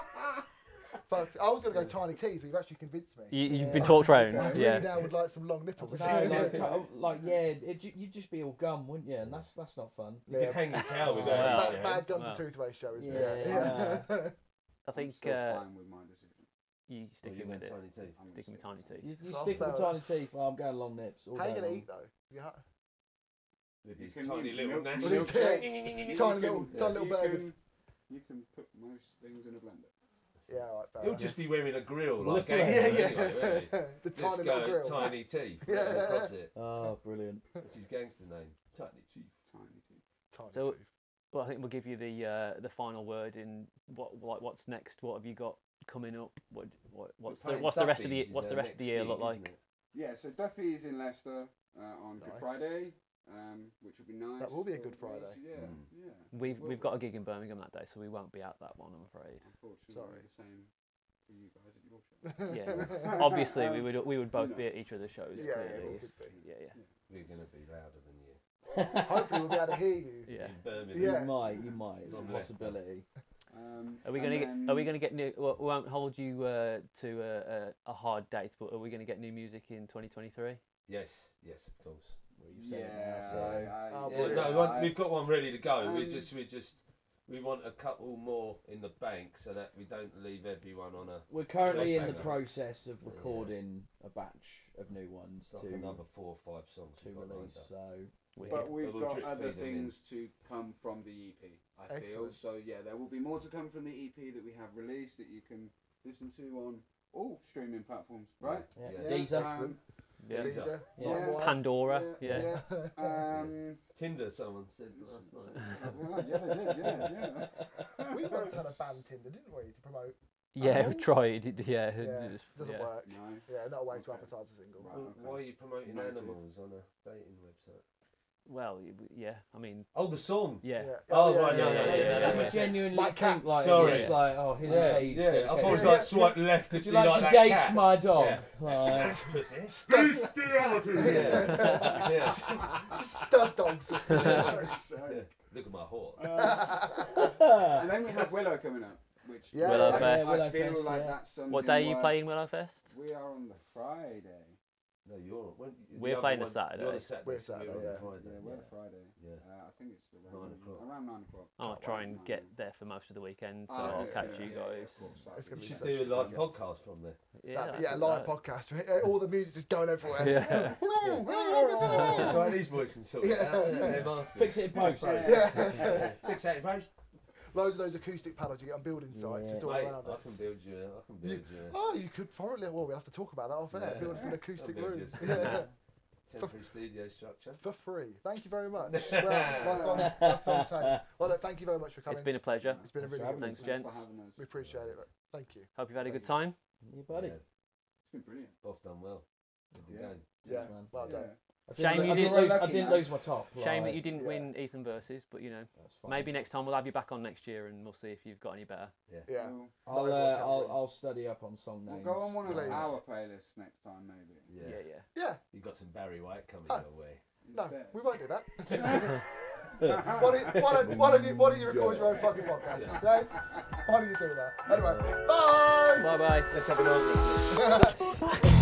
Fuck, I was going to go tiny teeth, but you've actually convinced me. you, you've Yeah. been talked round. I'm really Yeah. down with like some long nipples. No, like, t- like yeah, it, ju- you'd just be all gum, wouldn't you? And that's that's not fun. You could hang your tail with Wow. that. Bad, in your bad hands. gum Wow. to tooth ratio, isn't Yeah, it? Yeah. I I'm think still uh, fine with my decision. you Well, sticking you with went it. tiny teeth. I'm gonna Sticking with stick tiny with teeth. You, you Oh, stick with fair tiny teeth. Oh, I'm going long nips. All How are you day going to long. eat though? You ha- With his You can tiny eat little milk- nash. What is milkshake. it? You Tiny can- little- tiny little you burgers. can- You can put most things in a blender. Yeah, all right, fair He'll enough. just be wearing a grill Look like at Gator it. yeah, anyway, won't he? yeah. the Just tiny go little grill. tiny teeth. Yeah. Yeah, across it. Oh, brilliant. That's his gangster name. Tiny teeth. Tiny teeth. Tiny So- tooth. Well, I think we'll give you the uh, the final word in what like what's next. What have you got coming up? What what what's the Playing what's the rest of the Duffy's is what's the our rest of the next year gig, look isn't like? it? Yeah, so Duffy's in Leicester uh, on Nice. Good Friday, um, which will be nice. That will be a for Good us. Friday. Yeah, Mm. yeah. We've will we've be. got a gig in Birmingham that day, so we won't be at that one, I'm afraid. Unfortunately, Sorry. the same for you guys at your show. Yeah. Obviously, we Um, would we would both you be know. at each other's shows. Yeah, yeah, clearly. it could be. yeah, yeah, We're going to be louder than you. Hopefully we'll be able to hear you. yeah. In Birmingham. Yeah. You might, you might. It's a From Leicester. possibility. Um, Are we and gonna get? then- Are we gonna get new? Well, we won't hold you uh, to a, a, a hard date, but are we gonna get new music in twenty twenty-three? Yes, yes, of course. Well, you've said it now, Yeah, so. I, I, Oh, Yeah, brilliant. no, we want- I- we've got one ready to go. we're Um, just, we're just we want a couple more in the bank so that we don't leave everyone on a. We're currently in the Cliffhanger. process of recording a batch of new ones It's like to another four or five songs to we've got lined release. up. So We- But we've We'll got drip other feed them in. things to come from the E P, I feel. Excellent. So yeah, there will be more to come from the E P that we have released that you can listen to on all streaming platforms, right? yeah, Yeah. Deezer. Um, Yeah. Deezer, Yeah. LimeWire. Pandora. Yeah. yeah. yeah. Um, Tinder, someone said last night. well, yeah, they did. Yeah, yeah. We once had a band Tinder, didn't we, to promote? Yeah, we Animals? tried. it- Yeah. Yeah, it just- doesn't yeah. work. No. Yeah, not a way to Okay. advertise a single. Right. Well, okay. Why are you promoting Noted. animals on a dating website? Well, y- yeah. I mean, Oh, the song. yeah. Oh, right, yeah, yeah, yeah, yeah, You yeah. genuinely My think cat. like Sorry. it's like, oh, here's a Yeah, page. yeah. I dedicated. thought it was Yeah, like yeah. swipe left if Would you you like, like to that date cat. my dog? Yeah. Like, Bestiality. Yeah. yeah. Stud dogs. So, Yeah. Look at my horse. uh, and then we have Willow coming up, which Yeah. Willow I, Fest. I Willow feel Fest, like yeah. that's something. What day are you worth- playing Willowfest? We are on the Friday. No, you're. When, the We're other playing the one- Saturday. You're the Saturday. We're so Saturday, on yeah. the Friday. Yeah, we're Yeah. the Friday. Yeah. Uh, I think it's around Nine o'clock. Around nine o'clock. I'll Can't try wait, and nine get o'clock. there for most of the weekend, so Ah, I'll yeah, catch yeah, you yeah, yeah, guys. of course, that'd It's be gonna You be should such do a a live good podcast from there. Yeah, That'd be- that's yeah, all live right. podcast. right? All the music just going everywhere. Yeah. So these boys can sort it Yeah. out. They're masters. fix it in post. Yeah. Fix it in post. Loads of those acoustic panels you get on building sites Yeah. just all Mate, around I us. can build you. A, I can build you. a Oh, you could probably. Well, we have to talk about that off air. Yeah. Build us an acoustic I'll build room. you Yeah. temporary studio structure. For free. Thank you very much. Well, that's on, that's on tape. Well, look, thank you very much for coming. It's been a pleasure. It's been a really Thanks good for Thanks, week. gents. for having us. We appreciate it. Thank you. Hope you've had a Thank good you. time. Yeah, buddy. Yeah, It's been brilliant. both done well. With the Yeah. game. Yeah, Thanks, man. well done. I Shame didn't, you I didn't lose, lucky I didn't now. lose my top. Shame that like, you didn't yeah. win Ethan versus, but you know, That's fine. maybe next time we'll have you back on next year and we'll see if you've got any better. Yeah. We'll, I'll, Live uh, on I'll, camera. I'll study up on song we'll names. go on one of Please. our playlists next time, maybe. Yeah. Yeah, yeah. Yeah. You got some Barry White coming Oh. your way. No, Instead. we won't do that. why, don't, why, don't, why, don't you, why don't you record your own fucking podcast, okay? Why don't you do that? Anyway, bye! Bye bye. Let's have an argument.